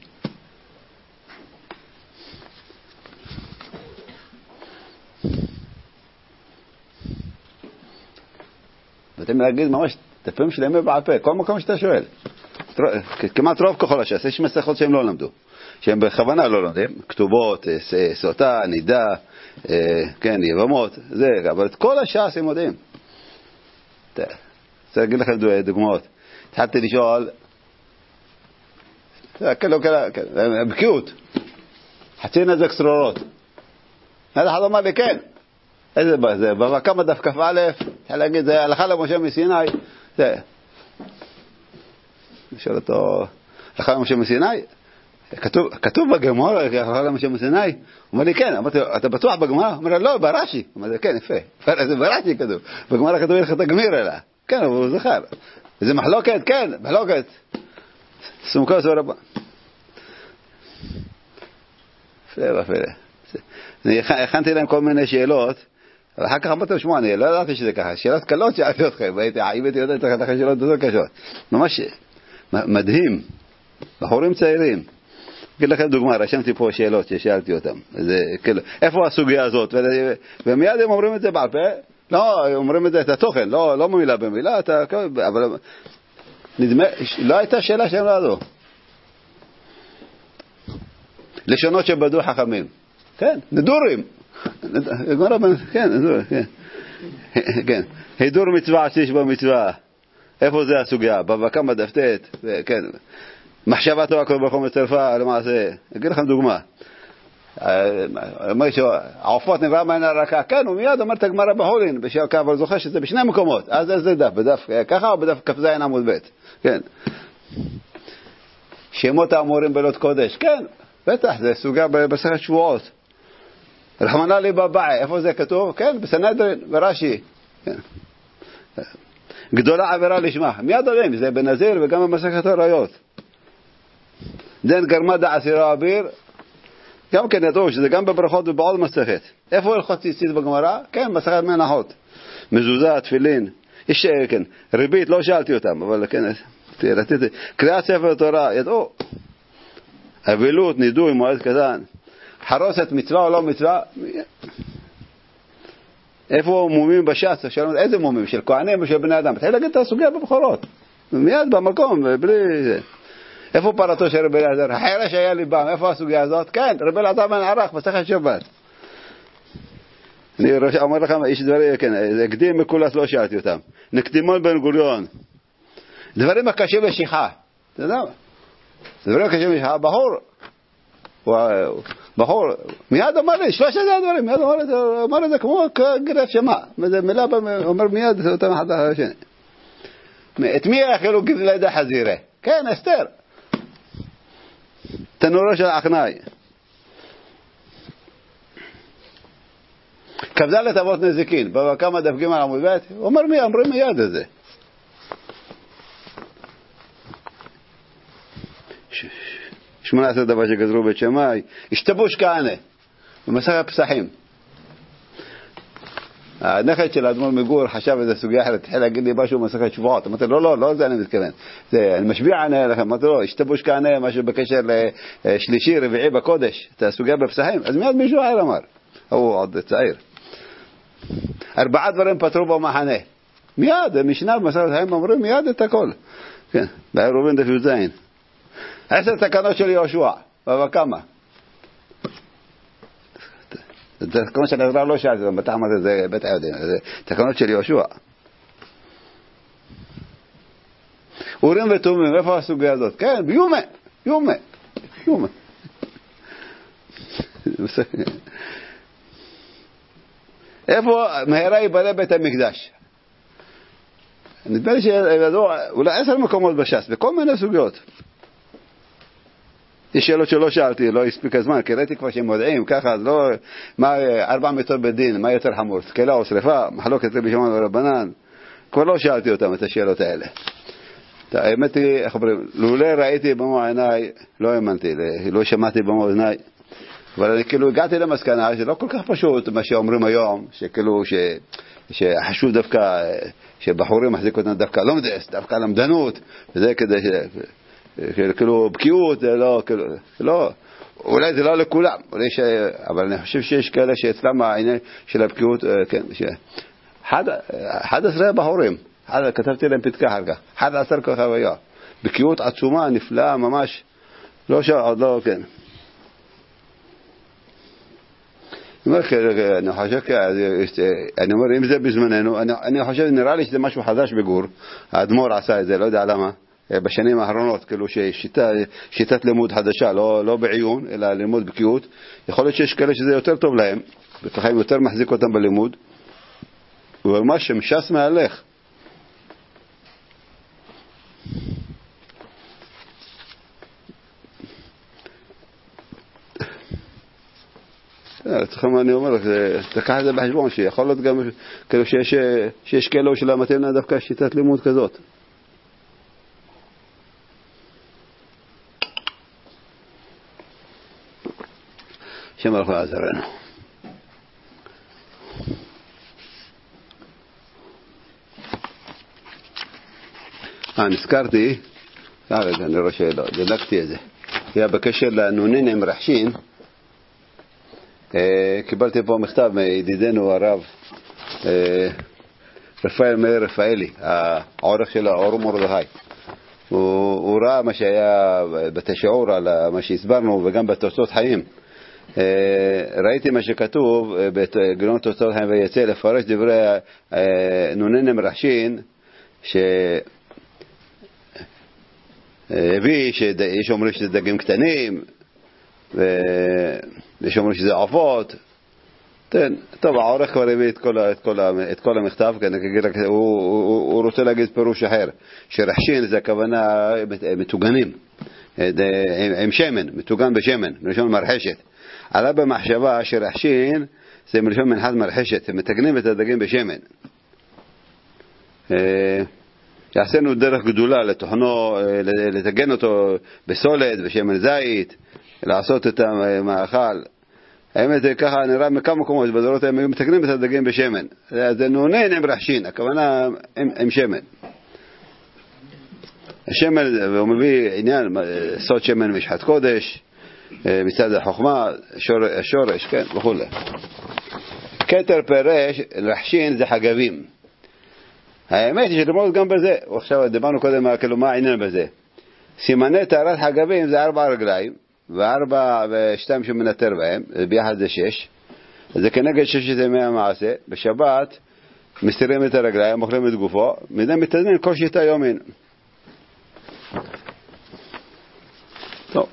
ואתם להגיד ממש, תפים שלהם בעל פה, כל מקום שאתה שואל. כמעט רוב ככל הש"ס, יש מסכות שהם לא למדו, שהם בכוונה לא לומדים, כתובות, סוטה, נידה, כן, יבמות, זה, אבל את כל הש"ס הם יודעים. אני רוצה להגיד לכם דוגמאות. התחלתי לשאול, בקיאות, חצי נזק סרורות. אחד אחד אמר לי, כן. איזה זה? כמה דף כף א', התחיל להגיד, זה הלכה למשה מסיני. זה. נשאל אותו, הלכה למשה מסיני? כתוב, כתוב בגמרא, הלכה למשה מסיני? הוא אומר לי, כן. אמרתי, אתה בטוח בגמרא? הוא אומר, לא, ברש"י. הוא אומר, כן, יפה. זה ברש"י כתוב. בגמרא כתוב לך תגמיר אליה. כן, הוא זכר. זה מחלוקת? כן, מחלוקת. סומכו סור רבה. פלא ופלא. אני הכנתי להם כל מיני שאלות, אבל אחר כך אמרתי לשמוע, אני לא ידעתי שזה ככה. שאלות קלות שאלתי אתכם, אם הייתי יודעת לכם שאלות יותר קשות. ממש מדהים. בחורים צעירים. אגיד לכם דוגמה, רשמתי פה שאלות ששאלתי אותם. איפה הסוגיה הזאת? ומיד הם אומרים את זה בעל פה, לא, אומרים את זה, את התוכן, לא, לא מילה במילה, אתה, אבל נדמה, לא הייתה שאלה שהם לא ידעו. לשונות שבדו חכמים. כן, נדורים. כן, נדור, כן. כן. הידור מצווה שיש במצווה. איפה זה הסוגיה? בבקמה דפתת, כן. מחשבה טובה כל בחום מצרפה, למעשה. אגיד לכם דוגמה. העופות נברא מהן הרכה, כן, הוא מיד אומר את הגמרא בחולין, בשעקה, אבל זוכר שזה בשני מקומות, אז איזה דף, בדף ככה או בדף כ"ז עמוד ב', כן. שמות האמורים בלות קודש, כן, בטח, זה סוגיה במסכת שבועות. רחמנא ליבא, איפה זה כתוב? כן, בסנהדרין, ברש"י, כן. גדולה עבירה לשמה, מיד יודעים, זה בנזיר וגם במסכת עריות. דין גרמה דעשירה אביר, גם כן ידעו שזה גם בברכות ובעוד מסכת. איפה הלכות ציצית בגמרא? כן, מסכת מנחות. מזוזה, תפילין. יש, כן, ריבית, לא שאלתי אותם, אבל כן, רציתי. קריאת ספר תורה, ידעו. אבילות, נידוי, מועד קטן. חרוסת, מצווה או לא מצווה? איפה מומים בש"ס? איזה מומים? של כהנים או של בני אדם? תחיל להגיד את הסוגיה בבחורות. מיד במקום, בלי זה. איפה פרתו של רבי אלעזר? החירש היה ליבם, איפה הסוגיה הזאת? כן, רבי אלעזר בן ערך, מסכת שבת. אני אומר לכם, איש דברים, כן, הקדים מקולס לא שאלתי אותם. נקדימון בן גוריון. דברים הקשים לשיחה. אתה יודע מה? דברים הקשים לשיחה, בחור. בחור, מיד אמר לי, שלושת הדברים, מיד אמר את זה כמו גרף שמע. מילה אומר מיד, אותם אחד השני. את מי יאכלו גזלי דה חזירה? כן, אסתר. תנורו של עכנאי. כבדה לטבות נזיקין. כמה דפקים על עמוד ב' הוא אומר מי, אמרים מיד את זה. שמונה עשרה דבר שגזרו בית שמאי. השתבוש כהנה. במסכת פסחים. הנכד של האדמו"ר מגור חשב איזה סוגיה אחרת, התחיל להגיד לי משהו במסכת שבועות. אמרתי, לא, לא, לא זה אני מתכוון. זה, אני משביע ענה לכם, אמרתי, לא, השתבוש כהנה, משהו בקשר לשלישי, רביעי בקודש, את הסוגיה בפסחים. אז מיד מישהו אחר אמר, הוא עוד צעיר. ארבעה דברים פתרו במחנה. מיד, משנה במסכת פסחים אומרים מיד את הכל. כן, בעירובין דף י"ז. עשר תקנות של יהושע, ובכמה. תקנות של עזרא לא שאלתי, בטח מה זה, זה בטח יודעים, זה תקנות של יהושע. אורים ותומים, איפה הסוגיה הזאת? כן, ביומה, יומה, יומה. איפה מהרה ייבנה בית המקדש? נדמה לי שידעו אולי עשר מקומות בש"ס, בכל מיני סוגיות. יש שאלות שלא שאלתי, לא הספיק הזמן, כי ראיתי כבר שהם מודעים, ככה, לא, מה, ארבע מיתות בדין, מה יותר חמור, סקלה או שריפה, מחלוקת רבי שמעון ורבנן, כבר לא שאלתי אותם את השאלות האלה. האמת היא, איך אומרים, לולא ראיתי במו עיניי, לא האמנתי, לא שמעתי במו עיניי, אבל אני כאילו הגעתי למסקנה שזה לא כל כך פשוט מה שאומרים היום, שכאילו, ש, שחשוב דווקא, שבחורים מחזיק אותם דווקא לא מדס, דווקא למדנות, וזה כדי ש... כאילו בקיאות זה לא, כאילו, לא, אולי זה לא לכולם, אולי ש... אבל אני חושב שיש כאלה שאצלם העניין של הבקיאות, כן, ש... אחד עשרה בחורים, כתבתי להם פתקה אחר כך, אחד עשר כוכביות, בקיאות עצומה, נפלאה, ממש. לא שם, עוד לא, כן. אני חושב, אני אומר, אם זה בזמננו, אני חושב, נראה לי שזה משהו חדש בגור. האדמו"ר עשה את זה, לא יודע למה. בשנים האחרונות, כאילו ששיטת לימוד חדשה, לא, לא בעיון, אלא לימוד בקיאות. יכול להיות שיש כאלה שזה יותר טוב להם, וככה הם יותר מחזיק אותם בלימוד. וממש שמשס מהלך. צריכים, אני אומר לך, תקח את זה בחשבון, שיכול להיות גם כאילו שיש, שיש כאלו שלא מתאים לה דווקא שיטת לימוד כזאת. שם הלכו לעזרנו. אה, נזכרתי, רגע, אני רואה שלא, דלקתי את זה. היה בקשר לנונין עם רחשין, קיבלתי פה מכתב מידידנו הרב רפאל מאיר רפאלי, העורך של האור מרדכי. הוא ראה מה שהיה בתשיעור על מה שהסברנו וגם בתוצאות חיים. ראיתי מה שכתוב בגלון תוצאות חיים ויצא לפרש דברי נונין עם רחשין שהביא שיש אומרים שזה דגים קטנים ויש אומרים שזה עופות. טוב, העורך כבר הביא את כל, את כל, את כל המכתב, הוא, הוא, הוא רוצה להגיד פירוש אחר, שרחשין זה הכוונה מתוגנים, עם שמן, מתוגן בשמן, מלשון מרחשת. עלה במחשבה שרחשין זה מלשון מנחת מרחשת, הם מתגנים את הדגים בשמן. יעשינו דרך גדולה לתוכנו, לתגן אותו בסולת, בשמן זית, לעשות את המאכל. האמת ככה נראה מכמה מקומות בדורות הם מתקנים את הדגים בשמן. זה נונין עם רחשין, הכוונה עם, עם שמן. השמן, הוא מביא עניין, סוד שמן משחת קודש, מצד החוכמה, שור, השורש, כן, וכו'. כתר פרש, רחשין זה חגבים. האמת היא שלמוד גם בזה, ועכשיו דיברנו קודם כאילו מה העניין בזה. סימני טהרת חגבים זה ארבע רגליים, וארבע ושתיים שמנטר בהם, ביחד זה שש. זה כנגד ששת ימי המעשה. בשבת מסתירים את הרגליים, מוכרים את גופו, מדי מתזמין כל שיטה יומין. טוב.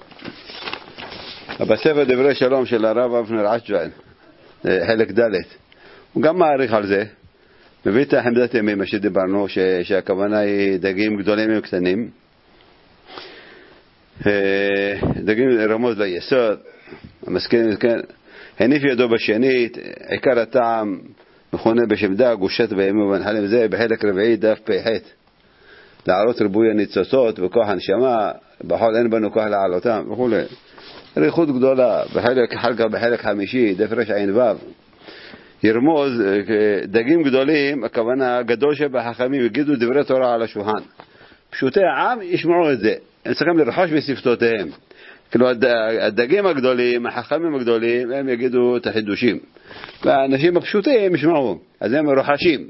בספר דברי שלום של הרב אבנר עשג'ואן, חלק ד', הוא גם מעריך על זה. מביא את החמדת ימים, מה שדיברנו, שהכוונה היא דגים גדולים וקטנים. דגים רמוז ליסוד, המסכנים, כן, הניף ידו בשנית, עיקר הטעם מכונה בשם דג, גושת בימים ובנחלים, זה בחלק רביעי דף פ"ח. לעלות ריבוי הניצוצות וכוח הנשמה, בחול אין בנו כוח לעלותם וכו'. ריחות גדולה, בחלק חלקה בחלק חמישי, דף רע"ו. ירמוז, דגים גדולים, הכוונה גדול שבחכמים יגידו דברי תורה על השולחן. פשוטי העם ישמעו את זה. הם צריכים לרחוש בשפתותיהם. כאילו הדגים הגדולים, החכמים הגדולים, הם יגידו את החידושים. והאנשים הפשוטים ישמעו. אז הם רוחשים.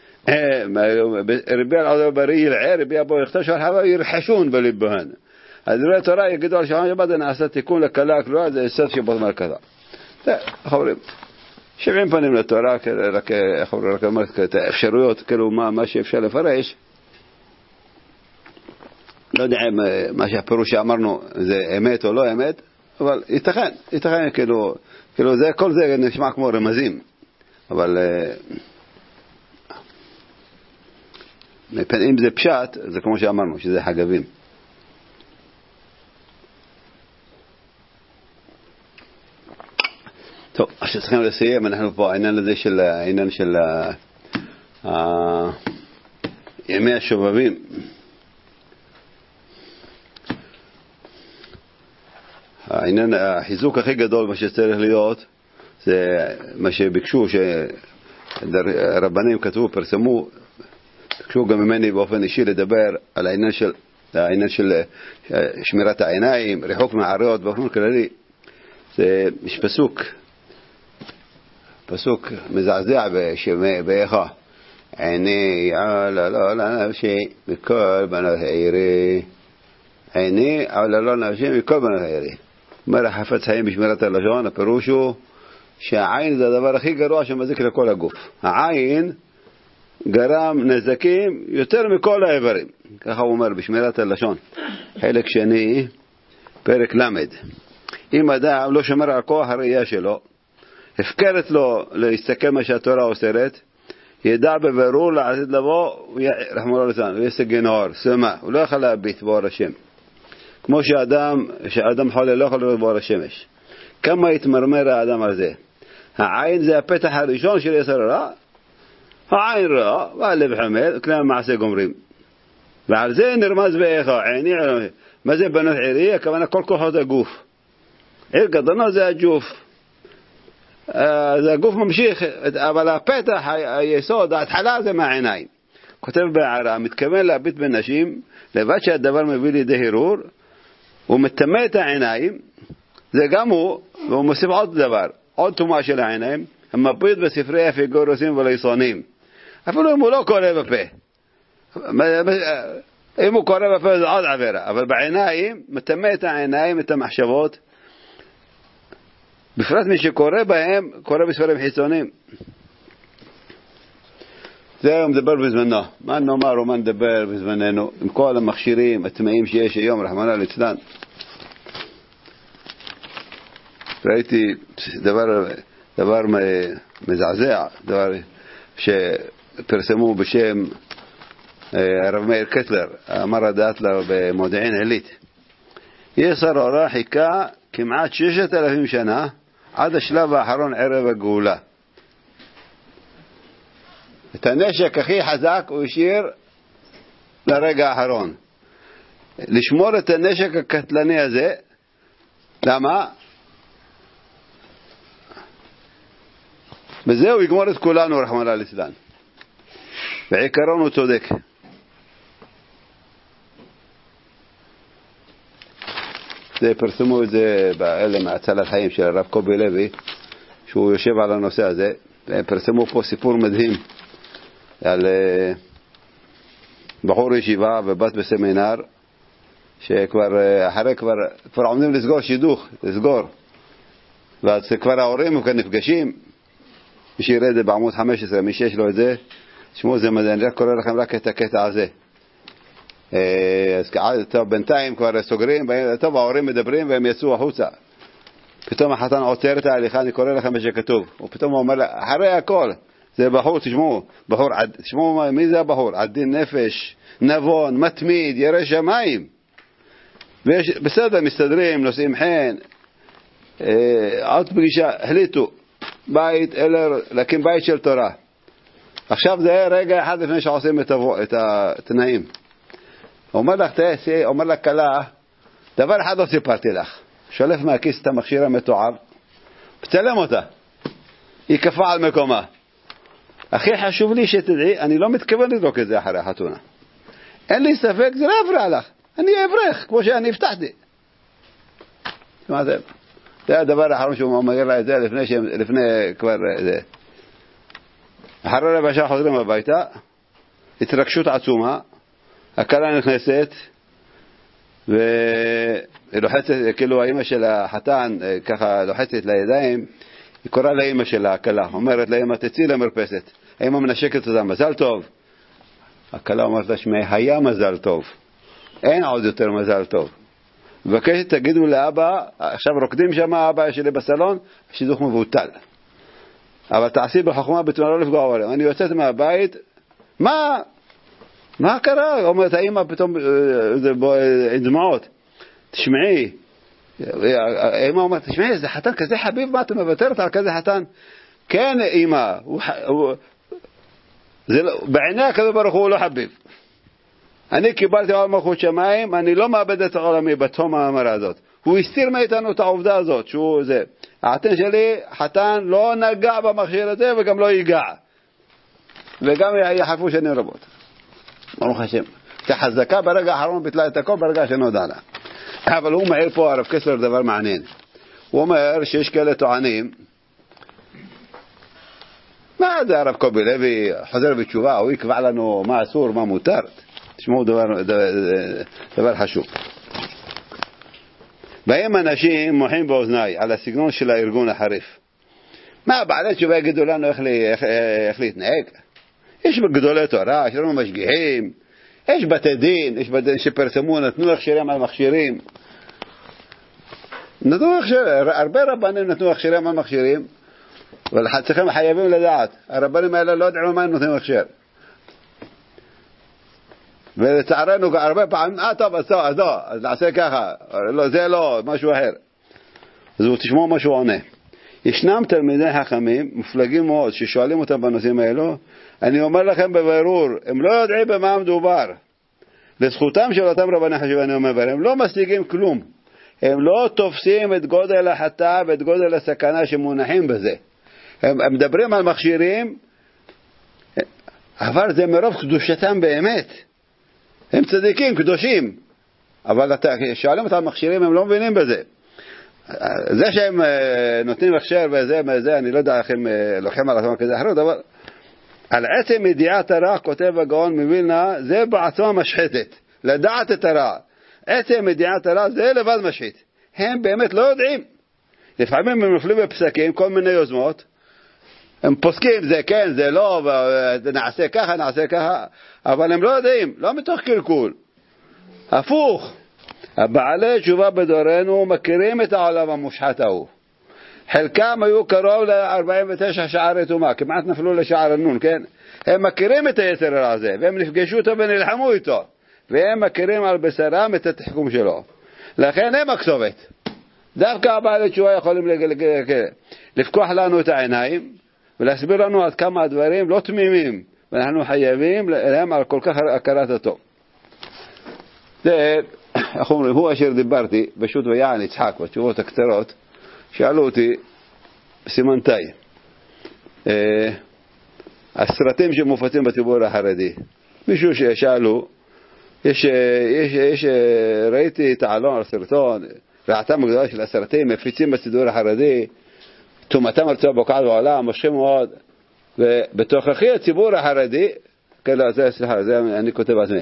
רבי אלעזר בריא ילער, רבי אבו יכתב שהרחבה ירחשון בליבהן. אז דברי תורה יגידו על שולחן שבת, נעשה תיקון לקלה הכלואה, זה סוף שבת מרכזה. זה, חברים. שבעים פנים לתורה, רק, רק אמרת את האפשרויות, כאילו מה, מה שאפשר לפרש. לא יודע מה שהפירוש שאמרנו זה אמת או לא אמת, אבל ייתכן, ייתכן כאילו, כאילו זה, כל זה נשמע כמו רמזים, אבל אם זה פשט, זה כמו שאמרנו, שזה חגבים. טוב, עכשיו צריכים לסיים, אנחנו פה העניין לזה של העניין של ימי השובבים. העניין, החיזוק הכי גדול מה שצריך להיות, זה מה שביקשו, שהרבנים כתבו, פרסמו, ביקשו גם ממני באופן אישי לדבר על העניין של, העניין של שמירת העיניים, ריחוק מהעריות, באופן כללי. זה יש פסוק, פסוק מזעזע באיכה. עיני יעלה לא לנפשי בכל בנות העירי עיני, אבל לא נפשי מכל בנות העירי. אומר החפץ חיים בשמירת הלשון, הפירוש הוא שהעין זה הדבר הכי גרוע שמזיק לכל הגוף. העין גרם נזקים יותר מכל האיברים. ככה הוא אומר בשמירת הלשון. חלק שני, פרק למד. אם אדם לא שומר על כוח הראייה שלו, הפקרת לו להסתכל מה שהתורה אוסרת, ידע בבירור לעתיד לבוא, רחמו לו לצן, ויסגן אור, סמה, הוא לא יכול להביט באור השם. כמו שאדם, שאדם חולה לא יכול לראות באור השמש. כמה יתמרמר האדם על זה? העין זה הפתח הראשון של יסר הרע, העין רע, והלב חמד, כלל מעשה גומרים. ועל זה נרמז באיכה, עיני עיני. מה זה בנות עירי? הכוונה כל כוחות הגוף. עיר גדולה זה הגוף. זה הגוף ממשיך, אבל הפתח, היסוד, ההתחלה זה מהעיניים. כותב בהערה, מתכוון להביט בנשים, לבד שהדבר מביא לידי הרהור, הוא מטמא את העיניים, זה גם הוא, והוא מוסיף עוד דבר, עוד תומה של העיניים, המביט בספרי הפיגורוסים וליסונים. אפילו אם הוא לא קורא בפה. אם הוא קורא בפה זה עוד עבירה, אבל בעיניים, מטמא את העיניים, את המחשבות, בפרט מי שקורא בהם, קורא בספרים חיצוניים. זה היום מדבר בזמנו. מה נאמר ומה נדבר בזמננו, עם כל המכשירים, הטמאים שיש היום, רחמנא ליצלן. ראיתי דבר, דבר מזעזע, דבר שפרסמו בשם הרב מאיר קטלר, אמר הדעת לה במודיעין עילית. יסר אורה חיכה כמעט ששת אלפים שנה, עד השלב האחרון ערב הגאולה. את הנשק הכי חזק הוא השאיר לרגע האחרון. לשמור את הנשק הקטלני הזה, למה? בזה הוא יגמור את כולנו, רחמנא ליצלן. בעיקרון הוא צודק. זה פרסמו את זה באלה מהצלת חיים של הרב קובי לוי, שהוא יושב על הנושא הזה, והם פרסמו פה סיפור מדהים על בחור ישיבה ובת בסמינר, שכבר אחרי כבר, כבר עומדים לסגור שידוך, לסגור, ואז כבר ההורים כאן נפגשים, מי שיראה את זה בעמוד חמש עשרה, מי שיש לו את זה, תשמעו, זה מדהים, אני רק קורא לכם רק את הקטע הזה. אז טוב, בינתיים כבר סוגרים, טוב, ההורים מדברים והם יצאו החוצה. פתאום החתן עוצר את ההליכה, אני קורא לכם מה שכתוב. ופתאום הוא אומר, אחרי הכל, זה בחור, תשמעו, בחור, תשמעו מי זה הבחור? עדין נפש, נבון, מתמיד, ירא שמיים. ויש, בסדר, מסתדרים, נושאים חן. עוד פגישה, החליטו, בית, אלא, להקים בית של תורה. עכשיו זה רגע אחד לפני שעושים את התנאים. אומר לך, תעשי, אומר לך כלה, דבר אחד לא סיפרתי לך. שולף מהכיס את המכשיר המתועב, פצלם אותה. היא קפה על מקומה. הכי חשוב לי שתדעי, אני לא מתכוון לדרוק את זה אחרי החתונה. אין לי ספק, זה לא יפריע לך. אני אברך, כמו שאני הבטחתי. מה זה? זה הדבר האחרון שהוא אומר לה את זה לפני, לפני כבר זה. אחרי רבע שעה חוזרים הביתה, התרגשות עצומה, הכלה נכנסת, ולוחצת, כאילו האמא של החתן, ככה לוחצת לידיים, היא קוראה לאמא של הכלה, אומרת לאמא, תצאי למרפסת. האמא מנשקת אותה, מזל טוב. הכלה אומרת לה, שמי, היה מזל טוב. אין עוד יותר מזל טוב. מבקשת, תגידו לאבא, עכשיו רוקדים שם, אבא שלי בסלון, השידוך מבוטל. אבל תעשי בחוכמה בתמונה לא לפגוע עליהם. אני יוצאת מהבית, מה? מה קרה? אומרת האמא פתאום עם דמעות. תשמעי. האמא אומרת, תשמעי, זה חתן כזה חביב, מה אתה מוותרת על כזה חתן? כן, אמא. בעיני הקדוש ברוך הוא לא חביב. אני קיבלתי עול מלכות שמיים, אני לא מאבד את עולמי בתום האמרה הזאת. הוא הסתיר מאיתנו את העובדה הזאת, שהוא זה. החתן שלי, חתן, לא נגע במכשיר הזה וגם לא ייגע. וגם יחפו שנים רבות. ברוך השם. תחזקה ברגע האחרון ביטלה את הכל ברגע שנודע לה. אבל הוא מעיר פה הרב קסלר דבר מעניין. הוא אומר שיש כאלה טוענים, מה זה הרב קובי לוי חוזר בתשובה, הוא יקבע לנו מה אסור, מה מותר. תשמעו דבר, דבר, דבר חשוב. באים אנשים מוחים באוזניי על הסגנון של הארגון החריף. מה, בעלי תשובה יגידו לנו איך, לי, איך, איך להתנהג? יש גדולי תורה, יש לנו משגיחים, יש בתי דין, יש בתי דין שפרסמו, נתנו הכשרים על מכשירים. נתנו הכשרים, הרבה רבנים נתנו הכשרים על מכשירים, אבל צריכים חייבים לדעת, הרבנים האלה לא ידעו מה הם נותנים הכשר. ולצערנו הרבה פעמים, אה טוב, אז טוב, אז לא, אז נעשה ככה, לא, זה לא, משהו אחר. אז הוא תשמעו מה שהוא עונה. ישנם תלמידי חכמים, מפלגים מאוד, ששואלים אותם בנושאים האלו, אני אומר לכם בבירור, הם לא יודעים במה מדובר. לזכותם של אותם רבני חשיבה, אני אומר, הם לא משיגים כלום. הם לא תופסים את גודל החטא ואת גודל הסכנה שמונחים בזה. הם, הם מדברים על מכשירים, אבל זה מרוב קדושתם באמת. הם צדיקים, קדושים. אבל אתה, שואלים אותם על מכשירים, הם לא מבינים בזה. זה שהם נותנים הכשר וזה, וזה, אני לא יודע איך הם לוקחים על עצמם כזה אחרות, אבל על עצם ידיעת הרע, כותב הגאון מווילנה, זה בעצמה משחטת. לדעת את הרע. עצם ידיעת הרע, זה לבד משחית. הם באמת לא יודעים. לפעמים הם נופלים בפסקים, כל מיני יוזמות, הם פוסקים, זה כן, זה לא, נעשה ככה, נעשה ככה, אבל הם לא יודעים, לא מתוך קלקול. הפוך. הבעלי תשובה בדורנו מכירים את העולם המושחת ההוא. חלקם היו קרוב ל-ארבעים ותשע שערי תומה, כמעט נפלו לשער הנון, כן? הם מכירים את היצר הרע הזה, והם נפגשו אותו ונלחמו איתו, והם מכירים על בשרם את התחכום שלו. לכן הם הכתובת. דווקא הבעלי תשובה יכולים לפקוח לנו את העיניים, ולהסביר לנו עד כמה הדברים לא תמימים, ואנחנו חייבים להם על כל כך הכרת הטוב. זה, איך אומרים, הוא אשר דיברתי, פשוט ויען יצחק, בתשובות הקצרות, שאלו אותי, סימן תאי, אה, הסרטים שמופצים בציבור החרדי, מישהו ששאלו, יש, יש, יש, ראיתי את העלון על סרטון, רעתם הגדולה של הסרטים, מפיצים בציבור החרדי, תומתם ארצו בוקעת בעולם, מושכים מאוד, ובתוככי הציבור החרדי, כן, לא, זה, סליחה, זה אני כותב עצמי,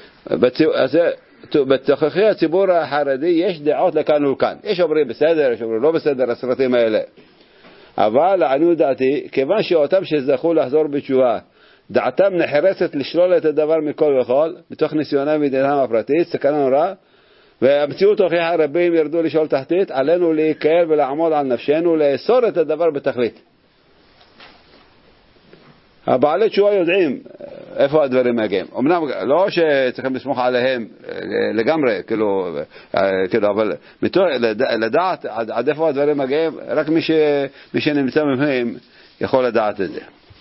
בתוככי הציבור החרדי יש דעות לכאן ולכאן. יש אומרים בסדר, יש אומרים לא בסדר, הסרטים האלה. אבל לעניות דעתי, כיוון שאותם שזכו לחזור בתשובה, דעתם נחרצת לשלול את הדבר מכל וכל, בתוך ניסיונם מדינתם הפרטית, סכנה נורא, והמציאות הוכיחה רבים ירדו לשאול תחתית, עלינו להיקהל ולעמוד על נפשנו, לאסור את הדבר בתכלית. הבעלי תשובה יודעים איפה הדברים מגיעים. אמנם לא שצריכים לסמוך עליהם לגמרי, כאילו, כאילו, אבל לדעת עד איפה הדברים מגיעים, רק מי, ש, מי שנמצא מפניהם יכול לדעת את זה.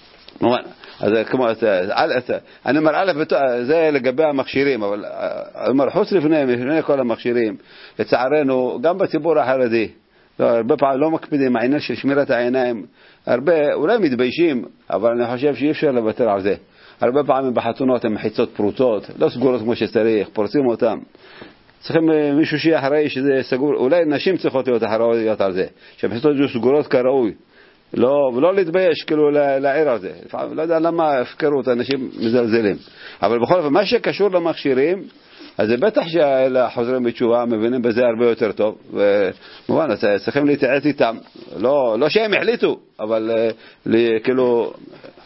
אז כמו, אני אומר, א', זה לגבי המכשירים, אבל אומר, חוץ לפניהם, לפני כל המכשירים, לצערנו, גם בציבור החרדי, לא, הרבה פעמים לא מקפידים, העניין של שמירת העיניים, הרבה, אולי מתביישים, אבל אני חושב שאי אפשר לוותר על זה. הרבה פעמים בחתונות הם מחיצות פרוטות, לא סגורות כמו שצריך, פורצים אותם. צריכים מישהו שיהיה אחראי שזה סגור, אולי נשים צריכות להיות אחראיות על זה, שהמחיצות יהיו סגורות כראוי, לא, ולא להתבייש כאילו לעיר על זה. לא יודע למה הפקרו את האנשים מזלזלים. אבל בכל אופן, מה שקשור למכשירים, אז זה בטח שהחוזרים בתשובה מבינים בזה הרבה יותר טוב, ומובן, אז צריכים להתייעץ איתם, לא, לא שהם החליטו, אבל כאילו,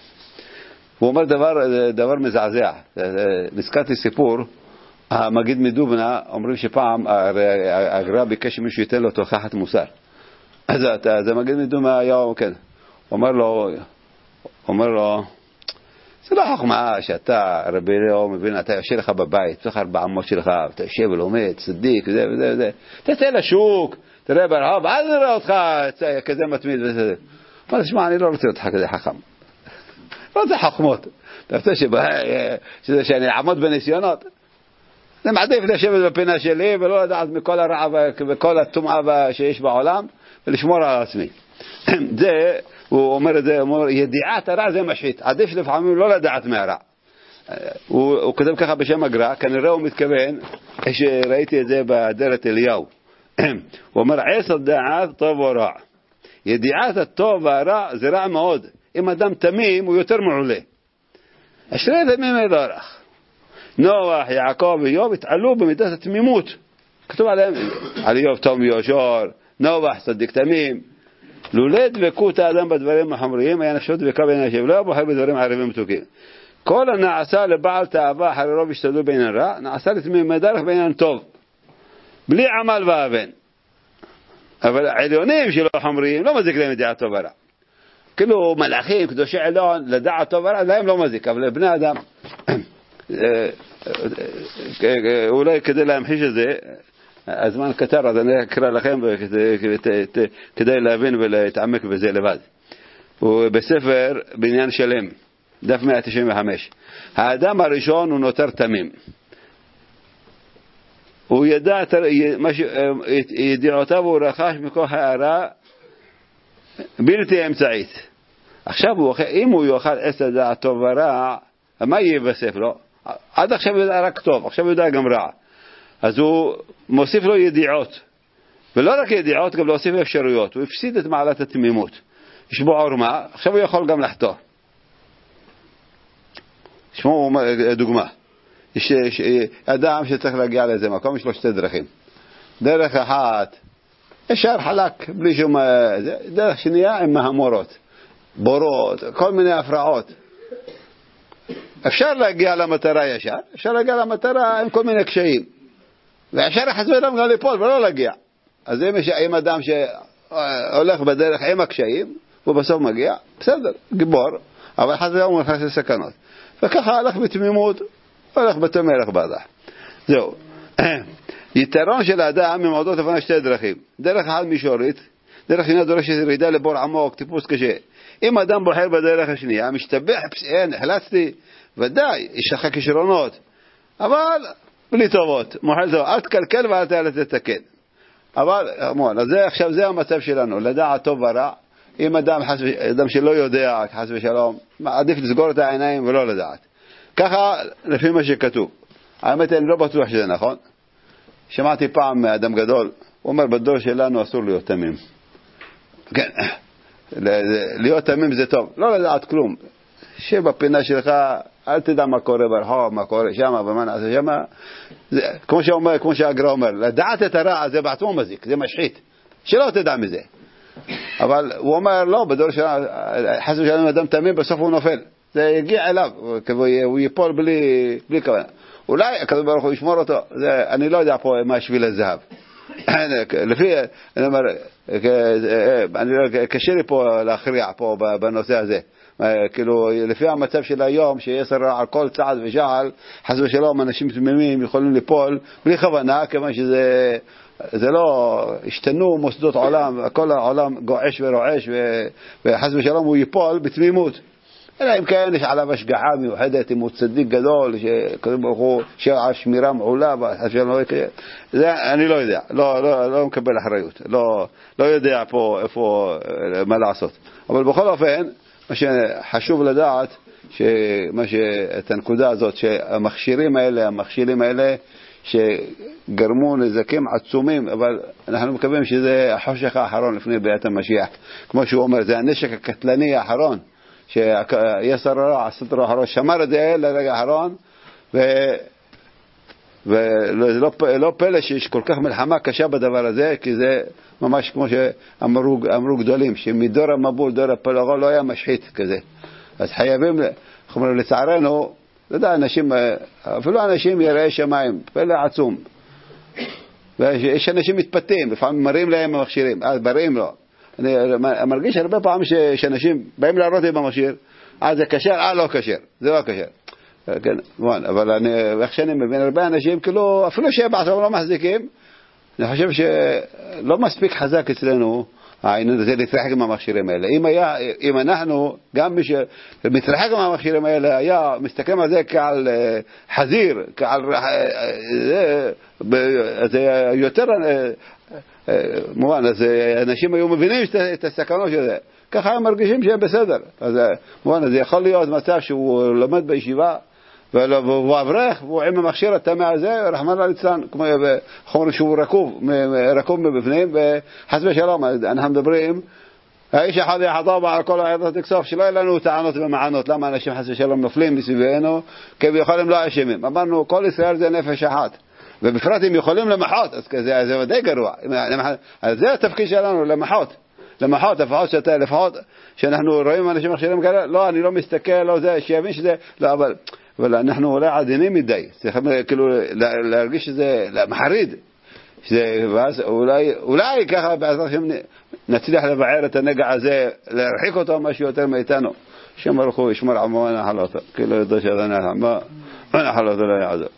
הוא אומר דבר, דבר מזעזע. נזכרתי סיפור, המגיד מדובנה, אומרים שפעם הגר"א ביקש שמישהו ייתן לו תוכחת מוסר. אז המגיד מדובנה היה, כן, אומר לו, אומר לו, זה לא חוכמה שאתה, רבי לאו, מבין, אתה יושב לך בבית, צריך ארבע עמות שלך, אתה יושב ולומד, צדיק, וזה וזה וזה. תצא לשוק, תראה ברחוב, אל נראה אותך כזה מתמיד וזה. אבל תשמע, אני לא רוצה אותך כזה חכם. לא רוצה חכמות. אתה רוצה שזה שאני אעמוד בניסיונות. זה מעדיף לשבת בפינה שלי, ולא לדעת מכל הרע וכל הטומאה שיש בעולם, ולשמור על עצמי. זה... הוא אומר את זה, הוא אומר, ידיעת הרע זה משחית, עדיף לפעמים לא לדעת מהרע. הוא, הוא כתב ככה בשם הגר"א, כנראה הוא מתכוון, שראיתי את זה באדרת אליהו. הוא אומר, עשר דעת טוב ורע. ידיעת הטוב והרע זה רע מאוד. אם אדם תמים הוא יותר מעולה. אשרי תמים אלורך. נוח, יעקב ואיוב התעלו במידת התמימות. כתוב עליהם, על איוב תום יושר, נובח, צדיק תמים. לולא דבקות האדם בדברים החומריים, היה נחשב דבקה בין השם, לא בוחר בדברים ערבים מתוקים. כל הנעשה לבעל תאווה אחרי רוב השתדלו בעניין רע, נעשה לתמימי דרך בעניין טוב. בלי עמל ואבן. אבל העליונים שלא חומריים לא מזיק להם לדעת טוב ורע. כאילו מלאכים, קדושי עליון, לדעת טוב ורע, להם לא מזיק, אבל לבני אדם, אולי כדי להמחיש את זה, הזמן קצר, אז אני אקרא לכם כדי להבין ולהתעמק בזה לבד. ובספר בניין שלם, דף מאה תשעים וחמש, האדם הראשון הוא נותר תמים. הוא ידע את ידיעותיו הוא רכש מכוח הערה בלתי אמצעית. עכשיו אם הוא יאכל עץ הדעת טוב ורע, מה יבסף לו? עד עכשיו יודע רק טוב, עכשיו יודע גם רע. אז הוא מוסיף לו ידיעות, ולא רק ידיעות, גם להוסיף אפשרויות. הוא הפסיד את מעלת התמימות, יש בו עורמה, עכשיו הוא יכול גם לחטוא. תשמעו דוגמה, יש, יש אדם שצריך להגיע לאיזה מקום, יש לו שתי דרכים. דרך אחת ישר חלק בלי שום, דרך שנייה עם מהמורות, בורות, כל מיני הפרעות. אפשר להגיע למטרה ישר, אפשר להגיע למטרה עם כל מיני קשיים, וישר יחזו אדם גם ליפול ולא להגיע. אז אם, אם אדם שהולך בדרך עם הקשיים ובסוף מגיע, בסדר, גיבור, אבל חזו הוא נכנס לסכנות. וככה הלך בתמימות, הולך בתמרך בעדה. זהו. יתרון של האדם ממעודות לפני שתי דרכים. דרך אחת מישורית, דרך שנייה דורשת ירידה לבור עמוק, טיפוס קשה. אם אדם בוחר בדרך השנייה, משתבח, אין, החלצתי, ודאי, יש לך כישרונות, אבל בלי טובות, מוחל טוב, אל תקלקל ואל תעלה תתקן. אבל, אמון, אז זה, עכשיו זה המצב שלנו, לדעת טוב ורע. אם אדם, חס, אדם שלא יודע, חס ושלום, עדיף לסגור את העיניים ולא לדעת. ככה, לפי מה שכתוב. האמת, אני לא בטוח שזה נכון. שמעתי פעם מאדם גדול, הוא אומר, בדור שלנו אסור להיות תמים. כן, להיות תמים זה טוב, לא לדעת כלום. שבפינה שלך, אל תדע מה קורה ברחוב, מה קורה שמה ומה נעשה שמה. זה, כמו שאומר, כמו שהגרא אומר, לדעת את הרע זה בעצמו מזיק, זה משחית. שלא תדע מזה. אבל הוא אומר, לא, בדור שלנו, חס ושלום אדם תמים, בסוף הוא נופל. זה יגיע אליו, הוא ייפול בלי, בלי כוונה. אולי הקדוש ברוך הוא ישמור אותו, זה, אני לא יודע פה מה שביל הזהב. לפי, אני אומר, קשה לי פה להכריע פה בנושא הזה. כאילו, לפי המצב של היום, שיש על כל צעד ושעל, חס ושלום, אנשים תמימים יכולים ליפול בלי כוונה, כיוון שזה זה לא, השתנו מוסדות עולם, כל העולם גועש ורועש, וחס ושלום הוא ייפול בתמימות. אלא אם כן יש עליו השגחה מיוחדת, אם הוא צדיק גדול, שקודם ברוך הוא שמירה מעולה, זה אני לא יודע, לא, לא, לא מקבל אחריות, לא, לא יודע פה איפה, מה לעשות. אבל בכל אופן, מה שחשוב לדעת, שמה שאת הנקודה הזאת, שהמכשירים האלה, המכשירים האלה, שגרמו נזקים עצומים, אבל אנחנו מקווים שזה החושך האחרון לפני ביאת המשיח. כמו שהוא אומר, זה הנשק הקטלני האחרון, שיסר הרע, הסתר האחרון, שמר את זה לרגע האחרון, וזה לא, לא פלא שיש כל כך מלחמה קשה בדבר הזה, כי זה ממש כמו שאמרו אמרו גדולים, שמדור המבול, דור הפלגון, לא היה משחית כזה. אז חייבים, לצערנו, לא יודע, אנשים, אפילו אנשים יראי שמיים, פלא עצום. ויש אנשים מתפתים, לפעמים מראים להם המכשירים, אז בראים לו. אני מרגיש הרבה פעמים שאנשים באים להראות לי במכשיר, אה זה קשר, אה לא קשר, זה לא קשר. כן, אבל אני, איך שאני מבין, הרבה אנשים, כאילו, אפילו שבעצמם לא מחזיקים, אני חושב שלא מספיק חזק אצלנו, העניין הזה להתרחק מהמכשירים האלה. אם היה, אם אנחנו, גם מי שמתרחק מהמכשירים האלה, היה מסתכל על זה כעל חזיר, כעל, זה יותר, מובן, אז אנשים היו מבינים את הסכנות של זה. ככה הם מרגישים שהם בסדר. אז מובן, זה יכול להיות מצב שהוא לומד בישיבה, והוא אברך, והוא עם המכשיר התמה הזה, רחמנא ליצלן, כמו חומר שהוא רקוב, רקוב מבפנים, וחס ושלום, אנחנו מדברים, האיש אחד יחדו על כל העדות הכסוף, שלא יהיה לנו טענות ומענות, למה אנשים חס ושלום נופלים מסביבנו, כביכול הם לא אשמים. אמרנו, כל ישראל זה נפש אחת. ובפרט הם יכולים למחות, אז כזה, זה די גרוע. אז זה התפקיד שלנו, למחות. למחות, לפחות שאתה, לפחות שאנחנו רואים אנשים מכשירים כאלה, לא, אני לא מסתכל, לא זה, שיבין שזה, לא, אבל, אבל אנחנו אולי עדינים מדי. צריכים כאילו להרגיש שזה מחריד. שזה, ואז אולי, אולי ככה בעזרת השם נצליח לבער את הנגע הזה, להרחיק אותו משהו יותר מאיתנו. שם הלכו ישמור עמו ונחל אותו. כאילו ידעו שאתה נחל עמו ונחל אותו לא יעזור.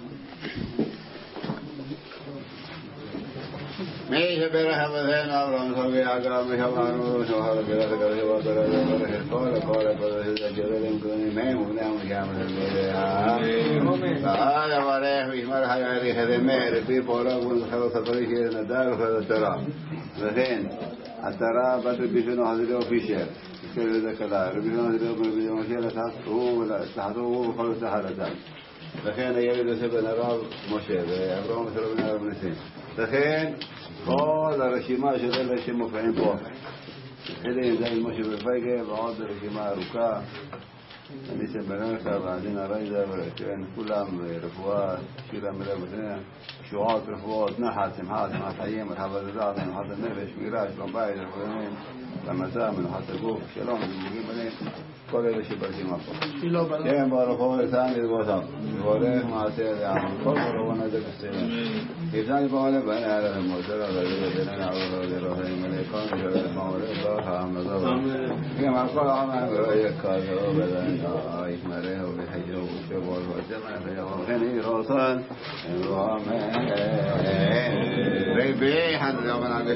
מי שברך אבותינו אברהם יצחק ויעקב ושמענו ושמענו ברך הקדוש ברוך הוא לברך את כל הכל הקדוש הגדולים גדולים מהם ובניהם ומשם ולבריאה ועד אברך וישמר חיי חדמה רבי פועלה ולזכר ספרי שיר נדל וחד התורה וכן התורה בת רבי שנו חזירו פישר פישר לזה כלה רבי שנו חזירו ברבי משה לצלחתו הוא וכל הצלחתם וכן הילד יוסף בן הרב משה ואברהם מסרו בן הרב ניסים וכן כל הרשימה של אלה שמופיעים פה אלה יזיין משה בפייגה ועוד רשימה ארוכה ניסים בן הרב ועדין הריידה וכן כולם רפואה שירה מלא בתניה שועות רפואות נחת שמחת שמחת חיים מרחבת הדעת מנחת הנפש מירה שלום בית רפואים למסע מנחת הגוף שלום ומוגים בנים כל אלה שברשימה פה שם ברחוב לסען לדבותם ובורך מעשה לעם כל ברבון הזה בסלם יפסני פה עליהם ואני היה לכם מוסר ולזה בינן ערוב ולרוחים מלאכון ושאלה מעורב ברוך העם נזוב גם על כל העם ולא יקזו בדן יתמרהו וחג'ו ושבו ובשמח ויבוכן יחוסן ואמן רבי חנד